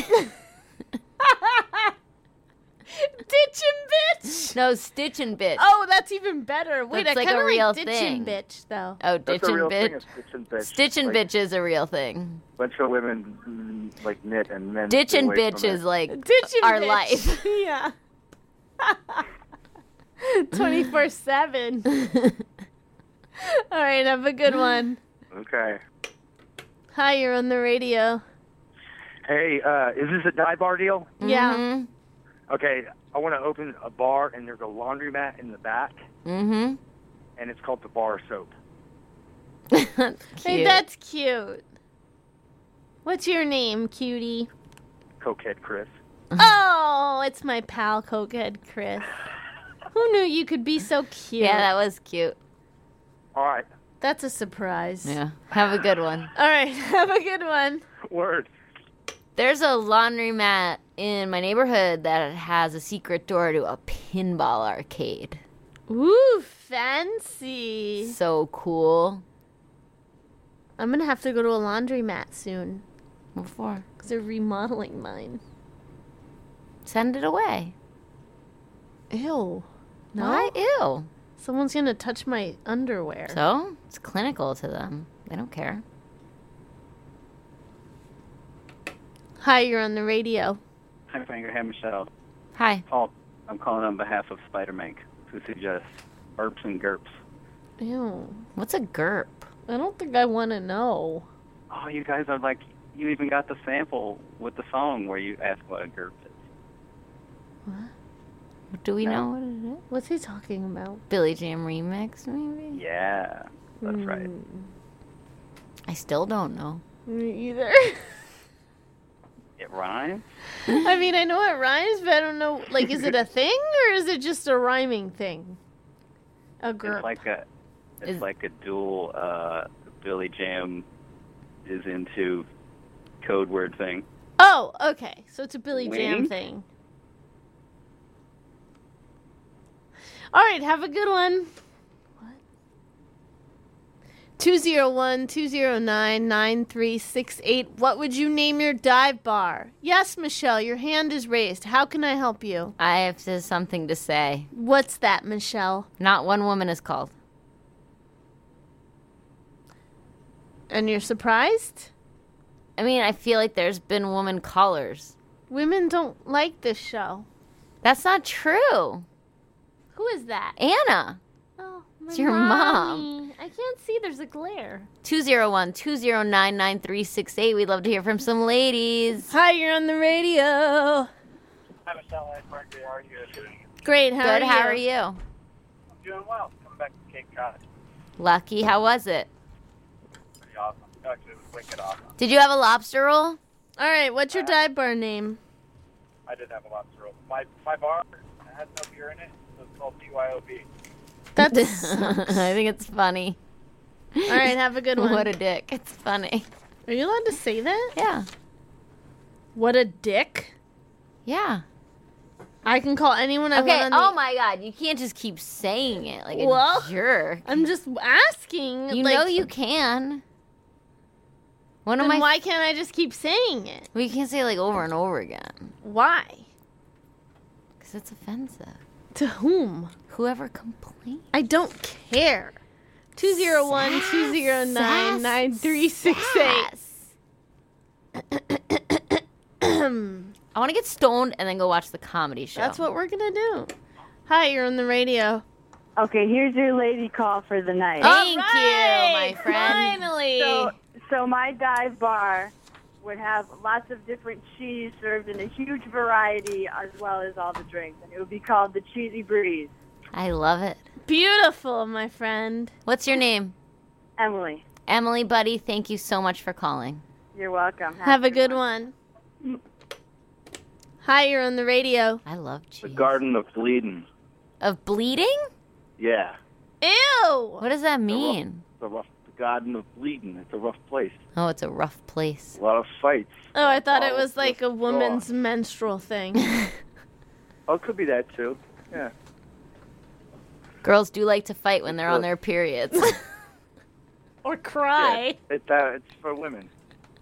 Ditch and bitch. No, Stitch and Bitch. Oh, that's even better. Wait, That's I like kind a of real like ditch thing. and bitch though. Oh, That's Ditch a and real thing, Bitch. is Stitch and Bitch. Stitch and Like, Bitch is a real thing. bunch of women like knit and men. Ditch stay and away Bitch from it. is like Ditch and our bitch. life. Yeah. 24/7. All right, have a good one. Okay. Hi, you're on the radio. Hey, is this a dive bar deal? Yeah. Mm-hmm. Okay, I want to open a bar, and there's a laundromat in the back, Mm-hmm. and it's called the Bar Soap. Hey, that's cute. What's your name, cutie? Cokehead Chris. Oh, it's my pal, Cokehead Chris. Who knew you could be so cute? Yeah, that was cute. All right. That's a surprise. Yeah. Have a good one. All right, have a good one. Word. There's a laundromat in my neighborhood that has a secret door to a pinball arcade. Ooh, fancy. So cool. I'm going to have to go to a laundromat soon. What for? Because they're remodeling mine. Send it away. Ew. No? Why? Ew. Someone's going to touch my underwear. So? It's clinical to them. They don't care. Hi, you're on the radio. Hi, Frank. Hi, Michelle. Hi. I'm calling on behalf of Spider-Mank, who suggests burps and GURPS. Ew. What's a GURP? I don't think I want to know. Oh, you guys are like, you even got the sample with the song where you ask what a GURP is. Do we know what it is? What's he talking about? Billy Jam remix, maybe? Yeah, that's right. I still don't know. Me either. It rhymes? I mean, I know it rhymes, but I don't know. Like, is it a thing or is it just a rhyming thing? A GURP. It's like a dual Billy Jam is into code word thing. Oh, okay. So it's a Billy Jam Wing? thing. All right, have a good one. What? 201-209-9368. What would you name your dive bar? Yes, Michelle, your hand is raised. How can I help you? I have something to say. What's that, Michelle? Not one woman is called. And you're surprised? I mean, I feel like there's been woman callers. Women don't like this show. That's not true. Who is that? Anna. Oh, my It's your mom. mommy. I can't see. There's a glare. 201-209-9368. We'd love to hear from some ladies. Hi, you're on the radio. Hi, Michelle. Hi, Frankie. How are you doing? Great. Good. How How are are you? you? I'm doing well. Coming back from Cape Cod. Lucky. How was it? Pretty awesome. Actually, it was wicked awesome. Did you have a lobster roll? All right. What's your dive bar name? I did have a lobster roll. My bar has no beer in it, so it's called BYOB. That I sucks. think it's funny. All right. Have a good one. What a dick. It's funny. Are you allowed to say that? Yeah. What a dick. Yeah. I can call anyone I Okay. want on Oh the... my God. You can't just keep saying it like Well, a jerk. I'm just asking. You like, know you can. One of then my. why can't I just keep saying it? We can't say it like over and over again Why? because it's offensive. To whom? Whoever complains. I don't care. 201-209-9368. I want to get stoned and then go watch the comedy show. That's what we're going to do. Hi, you're on the radio. Okay, here's your lady call for the night. Thank you, my friend. Finally. So my dive bar would have lots of different cheese served in a huge variety, as well as all the drinks, and it would be called the Cheesy Breeze. I love it. Beautiful, my friend. What's your name? Emily, Emily, buddy, thank you so much for calling. you're welcome. Have a good one. Hi, you're on the radio. I love cheese. The Garden of Bleeding. Of bleeding? Yeah. Ew! What does that mean? The Garden of Bleeding. It's a rough place. Oh, it's a rough place. A lot of fights. Oh, I thought it was like a woman's menstrual thing. Oh, it could be that too. Yeah. Girls do like to fight when they're on their periods. Or cry. It's for women.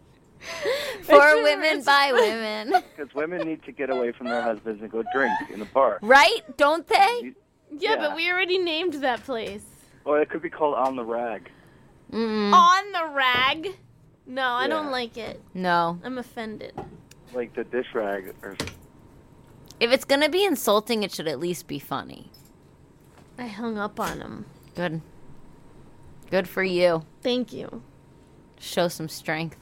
For women, by women. Because women need to get away from their husbands and go drink in the bar. Right? Don't they? Yeah, but we already named that place. Well, it could be called On the Rag. On the rag? No, I don't like it. No. I'm offended. Like the dish rag. Or... If it's going to be insulting, it should at least be funny. I hung up on him. Good. Good for you. Thank you. Show some strength.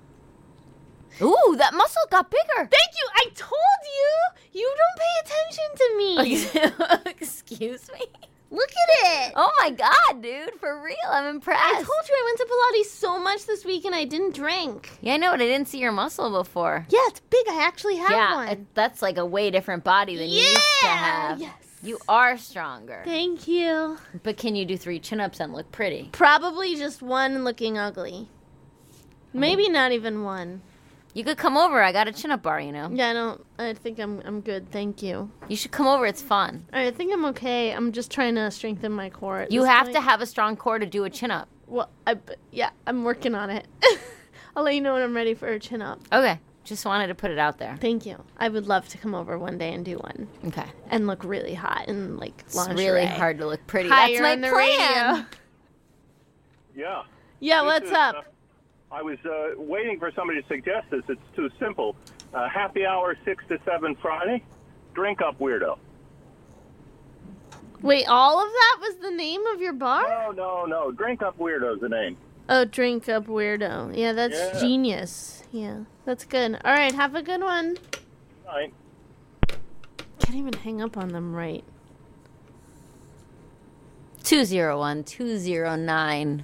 Ooh, that muscle got bigger. Thank you. I told you. You don't pay attention to me. Excuse me? Look at it. Oh my God, dude. For real. I'm impressed. I told you I went to Pilates so much this week and I didn't drink. Yeah, I know, but I didn't see your muscle before. Yeah, it's big. I actually have one. That's like a way different body than you used to have. Yes. You are stronger. Thank you. But can you do 3 chin-ups and look pretty? Probably just one looking ugly. Maybe not even one. You could come over. I got a chin-up bar, you know. Yeah, I think I'm good. Thank you. You should come over. It's fun. I think I'm okay. I'm just trying to strengthen my core. You have to have a strong core to do a chin-up. Well, I'm working on it. I'll let you know when I'm ready for a chin-up. Okay. Just wanted to put it out there. Thank you. I would love to come over one day and do one. Okay. And look really hot and like lingerie. It's really hard to look pretty. Hi, That's you're my on the plan. radio. Yeah. Yeah, This what's is, up? I was waiting for somebody to suggest this. It's too simple. Happy hour 6 to 7 Friday. Drink up weirdo. Wait, all of that was the name of your bar? No. Drink up weirdo's the name. Oh, Drink Up Weirdo. Yeah, that's genius. Yeah, that's good. All right, have a good one. All right. Can't even hang up on them right. 201-209.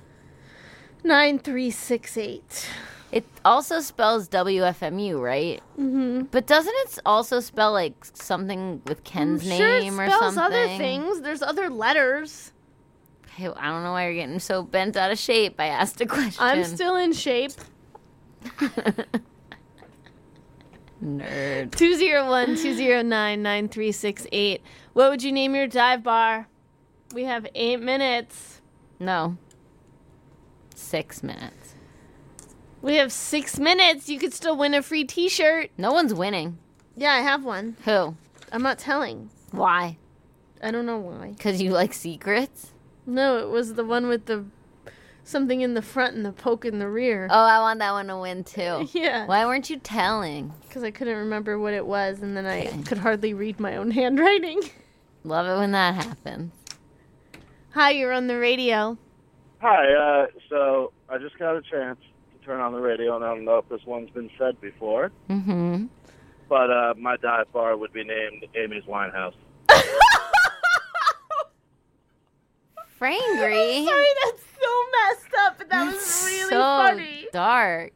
9368. It also spells WFMU, right? Mm-hmm. But doesn't it also spell like something with Ken's name or spells something? other things. There's other letters. Hey, I don't know why you're getting so bent out of shape. I asked a question. I'm still in shape. Nerd. 201-209-9368. What would you name your dive bar? We have 8 minutes. No. 6 minutes. We have 6 minutes. You could still win a free t-shirt. No one's winning. Yeah, I have one. Who? I'm not telling. Why? I don't know why. Because you like secrets? No, it was the one with the something in the front and the poke in the rear. Oh, I want that one to win too. Yeah. Why weren't you telling? Because I couldn't remember what it was, and then I could hardly read my own handwriting. Love it when that happens. Hi, you're on the radio. Hi, so I just got a chance to turn on the radio, and I don't know if this one's been said before, Mm-hmm. but my dive bar would be named Amy's Winehouse. Frangry. Sorry, that's so messed up, but that was really so funny. dark.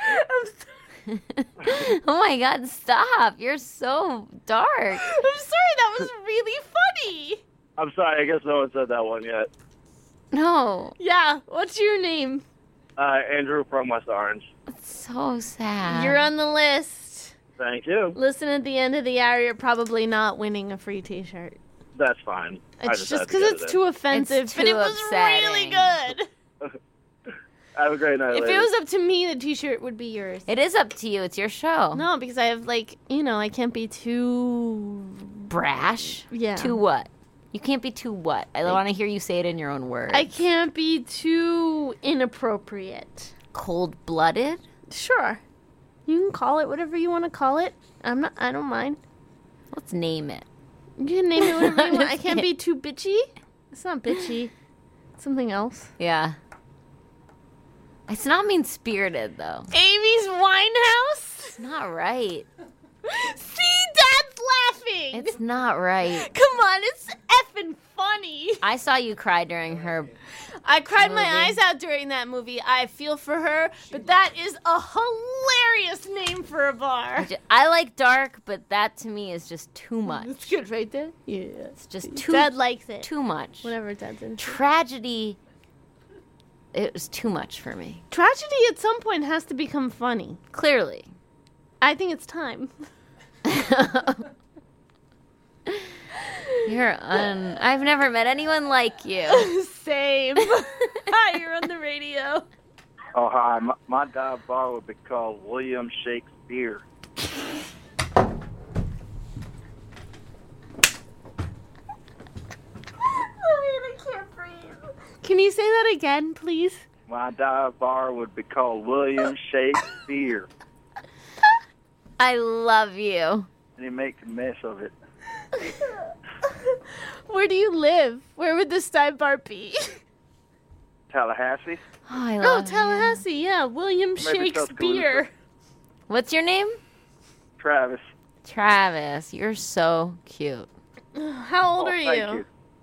Oh my God, stop. You're so dark. I'm sorry, that was really funny. I'm sorry, I guess no one said that one yet. No. Yeah, what's your name? Andrew from West Orange. So sad. You're on the list. Thank you. Listen, at the end of the hour, you're probably not winning a free t-shirt. That's fine. It's just because it's too offensive, It's but it too was really good. Have a great night, If ladies. it was up to me, the t-shirt would be yours. It is up to you. It's your show. No, because I have, I can't be too... Brash? Yeah. Too what? You can't be too what? I want to hear you say it in your own words. I can't be too inappropriate. Cold-blooded? Sure. You can call it whatever you want to call it. I don't mind. Let's name it. You can name it whatever you want. I can't be too bitchy. It's not bitchy. It's something else. Yeah. It's not mean-spirited, though. Amy's Winehouse? It's not right. See, Dad's laughing. It's not right. Come on, it's effing funny. I saw you cry during her. I cried movie. my eyes out during that movie. I feel for her, but that is a hilarious name for a bar. I like dark, but that to me is just too much. It's good right there. Yeah. It's just too. Dad likes it. Too much. Whatever Dad's into. Tragedy. It was too much for me. Tragedy at some point has to become funny. Clearly. I think it's time. I've never met anyone like you. Same. Hi, you're on the radio. Oh, hi. My dive bar would be called William Shakespeare. I can't breathe. Can you say that again, please? My dive bar would be called William Shakespeare. I love you. And he makes a mess of it. Where do you live? Where would this dive bar be? Tallahassee. Oh, I love Tallahassee, yeah. William Maybe Shakespeare. What's your name? Travis. Travis. You're so cute. How old are thank you? you.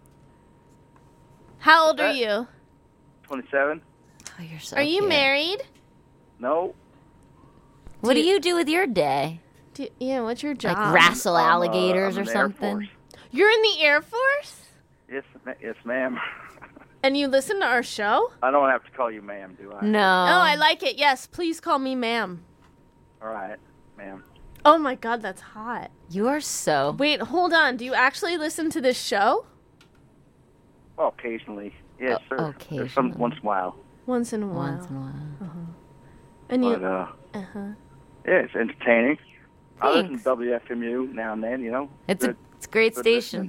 How old are you? 27. Oh, you're so Are you cute. married? No. What do you do with your day? Yeah, what's your job? Like wrestle alligators I'm or in the Air something? Force. You're in the Air Force? Yes, ma'am. And you listen to our show? I don't have to call you ma'am, do I? No. Oh, I like it. Yes, please call me ma'am. All right, ma'am. Oh my God, that's hot. You are so. Wait, hold on. Do you actually listen to this show? Well, occasionally. Yes, sir. occasionally. Once in a while. Once in a while. Once in a while. Uh-huh. And you. But, Uh-huh. yeah, it's entertaining. I listen Thanks. to WFMU now and then, you know. It's a great good station.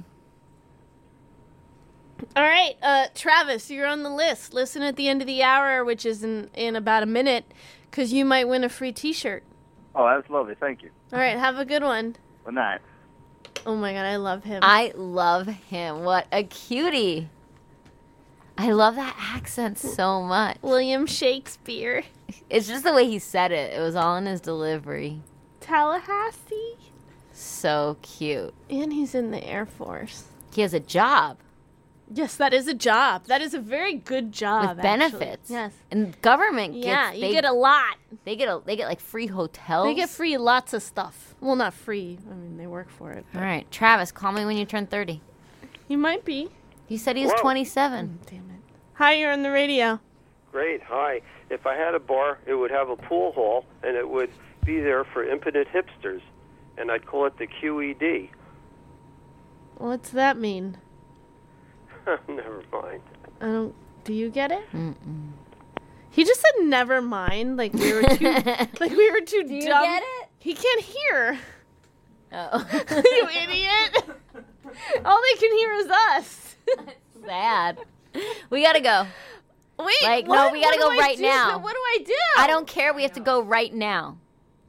All right, Travis, you're on the list. Listen at the end of the hour, which is in about a minute, because you might win a free T-shirt. Oh, that's lovely. Thank you. All right, have a good one. Good night. Oh my God, I love him. I love him. What a cutie. I love that accent so much. William Shakespeare. It's just the way he said it. It was all in his delivery. Tallahassee. So cute. And he's in the Air Force. He has a job. Yes, that is a job. That is a very good job. With benefits. Actually. Yes. And government gets... Yeah, you get a lot. They get like free hotels. They get free lots of stuff. Well, not free. I mean, they work for it. All right. Travis, call me when you turn 30. You might be. You said he was Whoa. 27. Damn it. Hi, you're on the radio. Great. Hi. If I had a bar, it would have a pool hall, and it would be there for impotent hipsters, and I'd call it the QED. What's that mean? Never mind. I don't. Do you get it? Mm-mm. He just said never mind, like we were too, like we were too dumb. you get it? He can't hear. Oh. You idiot! All they can hear is us. Sad. We gotta go. Wait, Like, what? no, we gotta What go do I right do? now. What do I do? I don't care. We have to go right now.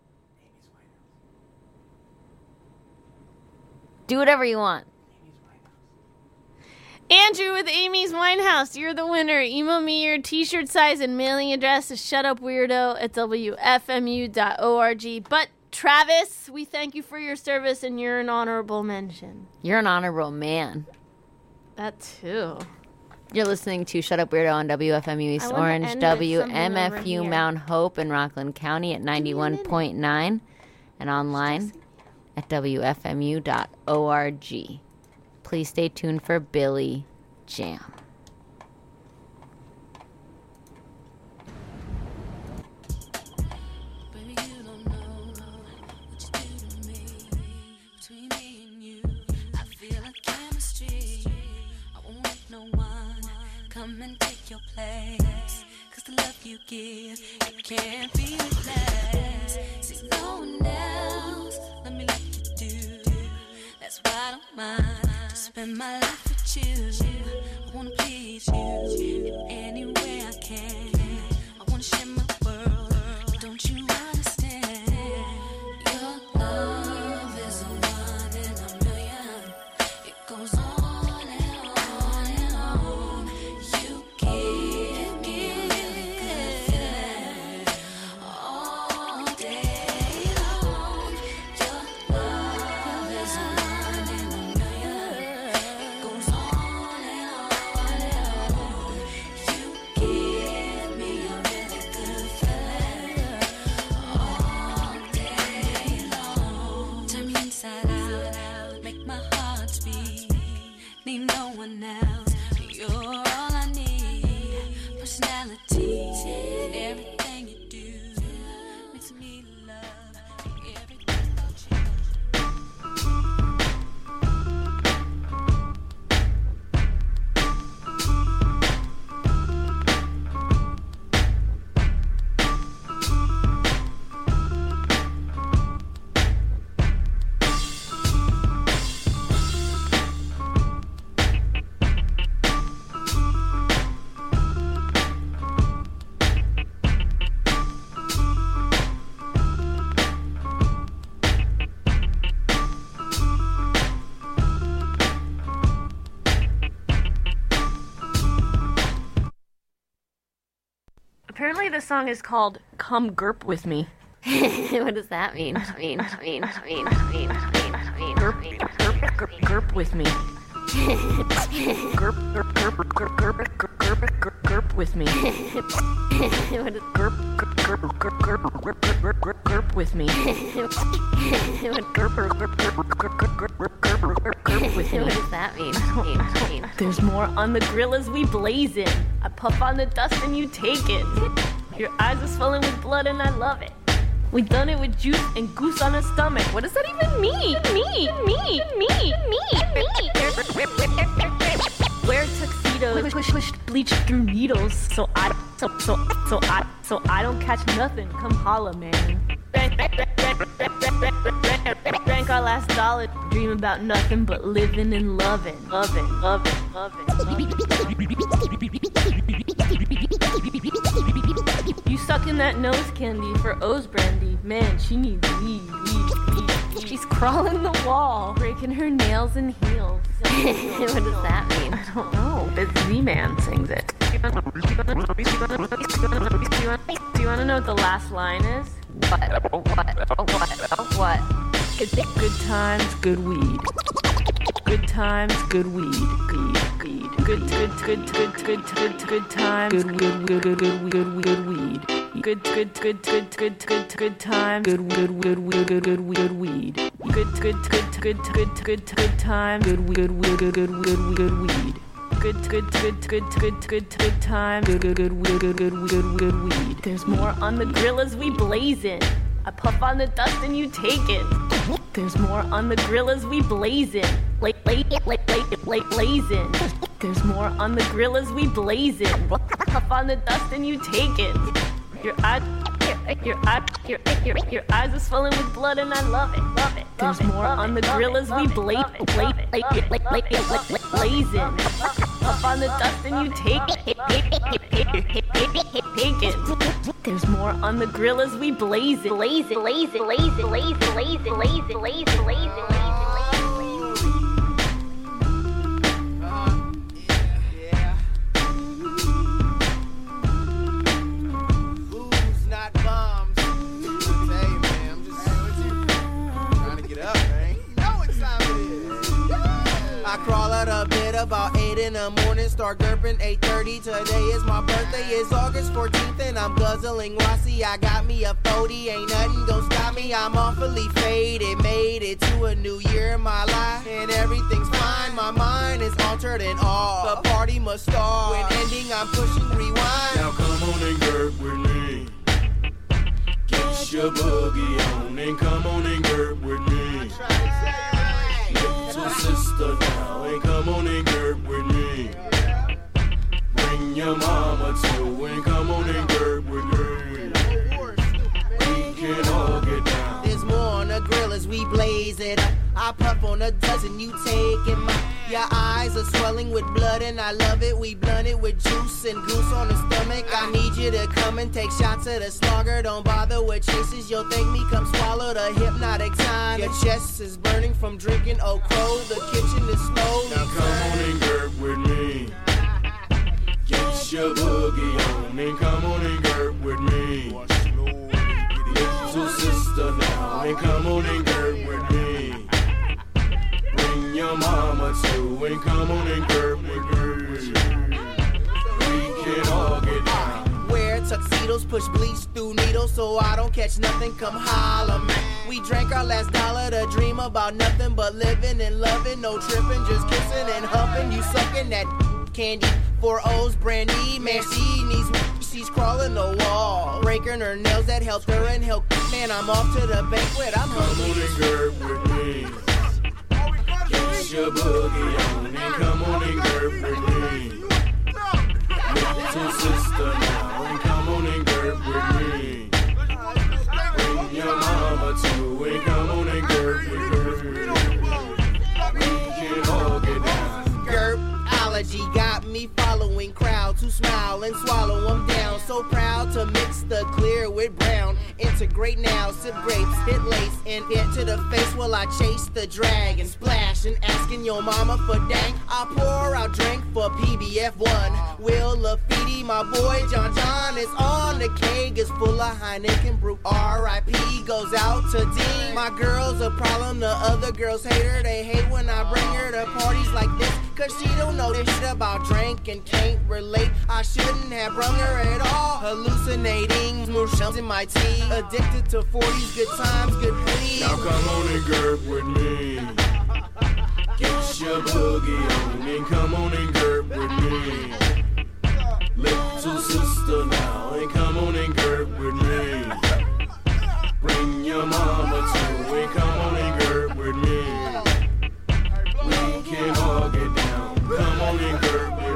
Do whatever you want. Andrew with Amy's Winehouse, you're the winner. Email me your t-shirt size and mailing address to shutupweirdo@wfmu.org. But Travis, we thank you for your service and you're an honorable mention. You're an honorable man. That too. You're listening to Shut Up Weirdo on WFMU East wanna Orange, end with something over WMFU here. Mount Hope in Rockland County at 91.9 and online at WFMU.org. Please stay tuned for Billy Jam. Come and take your place, 'cause the love you give, it can't be replaced. See no one else, let me like you do. That's why I don't mind to spend my life with you. I wanna please you in any way I can. I wanna share my world, don't you understand? Your love is a one in a million. It goes on. You give me really good feeling. You're all I need. Personality, everything you do makes me love everything about you. Apparently this song is called Come Gerp With Me. What does that mean? Gerp with me. Gerp with me. What is gerp with me. Gerp with me. What does that mean? There's more on the grill as we blaze in. I puff on the dust and you take it. Your eyes are swollen with blood and I love it. We done it with juice and goose on a stomach. What does that even mean? Me. Wear tuxedos, push bleach through needles. So I don't catch nothing. Come holla, man. Drank our last dollar. Dream about nothing but living and loving. You sucking that nose candy for O's brandy. Man, she needs weed. She's crawling the wall, breaking her nails and heels. What does that mean? I don't know, but Z-Man sings it. Do you want to know what the last line is? What? Good times, good weed. Good times, good weed. Good time, good weed. Good time, good weed. Good time, good weed. Good time, good weed. There's more on the grill as we blaze in. I puff on the dust and you take it. There's more on the grill as we blaze in. Blaze in. There's more on the grill as we blaze in. Puff on the dust and you take it. Your eyes are swollen with blood and I love it. There's more on the grill as we blaze in. Puff on the dust and you take it. There's more on the grill as we blaze it. I crawl out of bed about 8 in the morning, start burping 8:30. Today is my birthday, it's August 14th, and I'm guzzling Rossi. I got me a 40, ain't nothing gon' stop me. I'm awfully faded, made it to a new year in my life, and everything's fine. My mind is altered and all. The party must start. When ending, I'm pushing rewind. Now come on and gerp with me. Get your boogie on and come on and gerp with me. Little sister now and come on and gerp with me. Bring your mama too and come on and gerp with me. We can all get down. There's more on the grill as we blaze it up. I puff on a dozen, you taking my. Your eyes are swelling with blood and I love it. We blunt it with juice and goose on the stomach. I need you to come and take shots of the slugger. Don't bother with chases, you'll thank me. Come swallow the hypnotic time. Your chest is burning from drinking Old Crow. The kitchen is slowly. Now come on and gerp with me. Get your boogie on and come on and gerp with me. Little sister now and come on and gerp with me. Bring your mama too and come on and gerp with me. We can all get down. Wear tuxedos, push bleach through needles so I don't catch nothing. Come holla, man. We drank our last dollar to dream about nothing but living and loving. No tripping, just kissing and humping. You sucking that candy. 4 O's brandy, man, she needs me. She's crawling the wall, breaking her nails that helped her and helped. Man, I'm off to the banquet. I'm hungry. Come on and girl with me. Get your boogie on and come on and girl with me. Little sister now and come on and girl with me. Bring your mama too and come on and girl with me. We can all get down. Gerpology got me following crowds who smile and swallow them down. So proud to mix the clear with brown. Integrate now, sip grapes, hit lace, and hit to the face while I chase the dragon. Splash and asking your mama for dang. I pour out drink for PBF1. Will Lafiti, my boy John is on the keg, is full of Heineken brew. R.I.P. goes out to Dean. My girl's a problem, the other girls hate her. They hate when I bring her to parties like this, cause she don't know this shit about drink and can't relate. I shouldn't have brung her at all. Hallucinating, smooches in my tea. Addicted to 40s, good times, good honey. Now come on and girl with me. Get your boogie on and come on and girl with me. Little sister now and come on and girl with me. Bring your mama too and come on and girl with me. We can all get down. Come on and girl with me.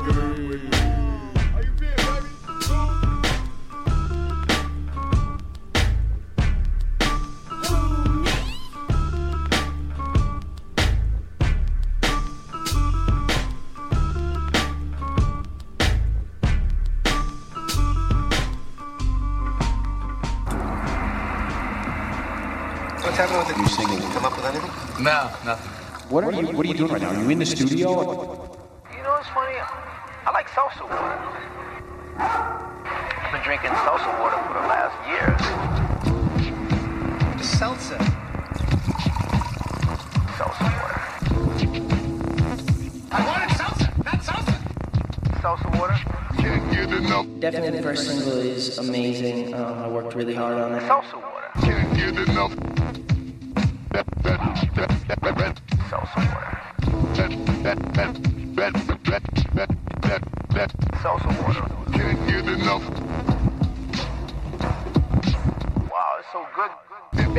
What's happening with it? You singing? Come up with anything? No, nothing. What are you doing right now? Are you in the studio? You know what's funny? I like salsa water. I've been drinking salsa water for the last year. Salsa. Salsa water. I wanted salsa, not salsa. Salsa water. Can't get enough. Definitely the first single is amazing. I worked really hard on it. Salsa water. Can't get enough. Salsa water. Salsa water. Can't get enough. Wow, it's so good. Can't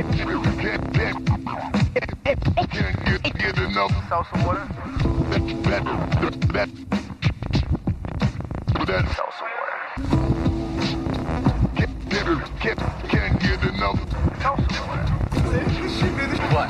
get enough. Salsa water. Salsa water. Can't get enough. Salsa water. What?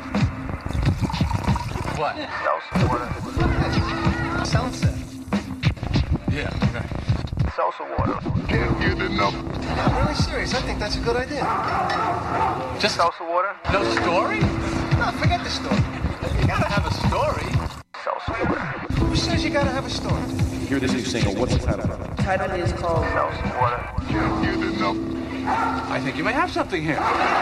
What? Salsa water. Salsa. Yeah, right. Salsa water. Can't get enough. I'm really serious. I think that's a good idea. Just salsa water? No story? No, forget the story. You gotta have a story. Salsa water. Who says you gotta have a story? Hear this new single. What's the title? The title is called Salsa water. Can't get enough. I think you may have something here.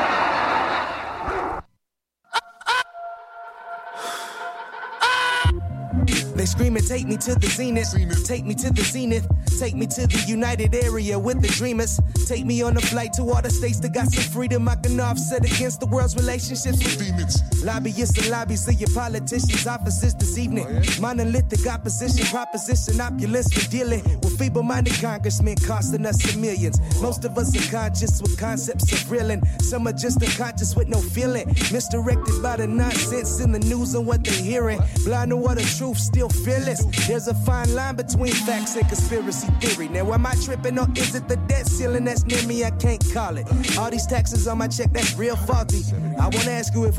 They screaming, take me to the zenith, take me to the zenith, take me to the United Area with the dreamers. Take me on a flight to all the states that got some freedom I can offset against the world's relationships with demons. Lobbyists and lobbies of your politicians' offices this evening. Monolithic opposition, proposition, opulence. We're dealing with feeble-minded congressmen costing us some millions. Most of us are conscious with concepts of reeling. Some are just unconscious with no feeling. Misdirected by the nonsense in the news and what they're hearing. Blind to what the truth, still fearless. There's a fine line between facts and conspiracy theory. Now am I tripping or is it the debt ceiling that's near me? I can't call it. All these taxes on my check, that's real faulty. I wanna ask you if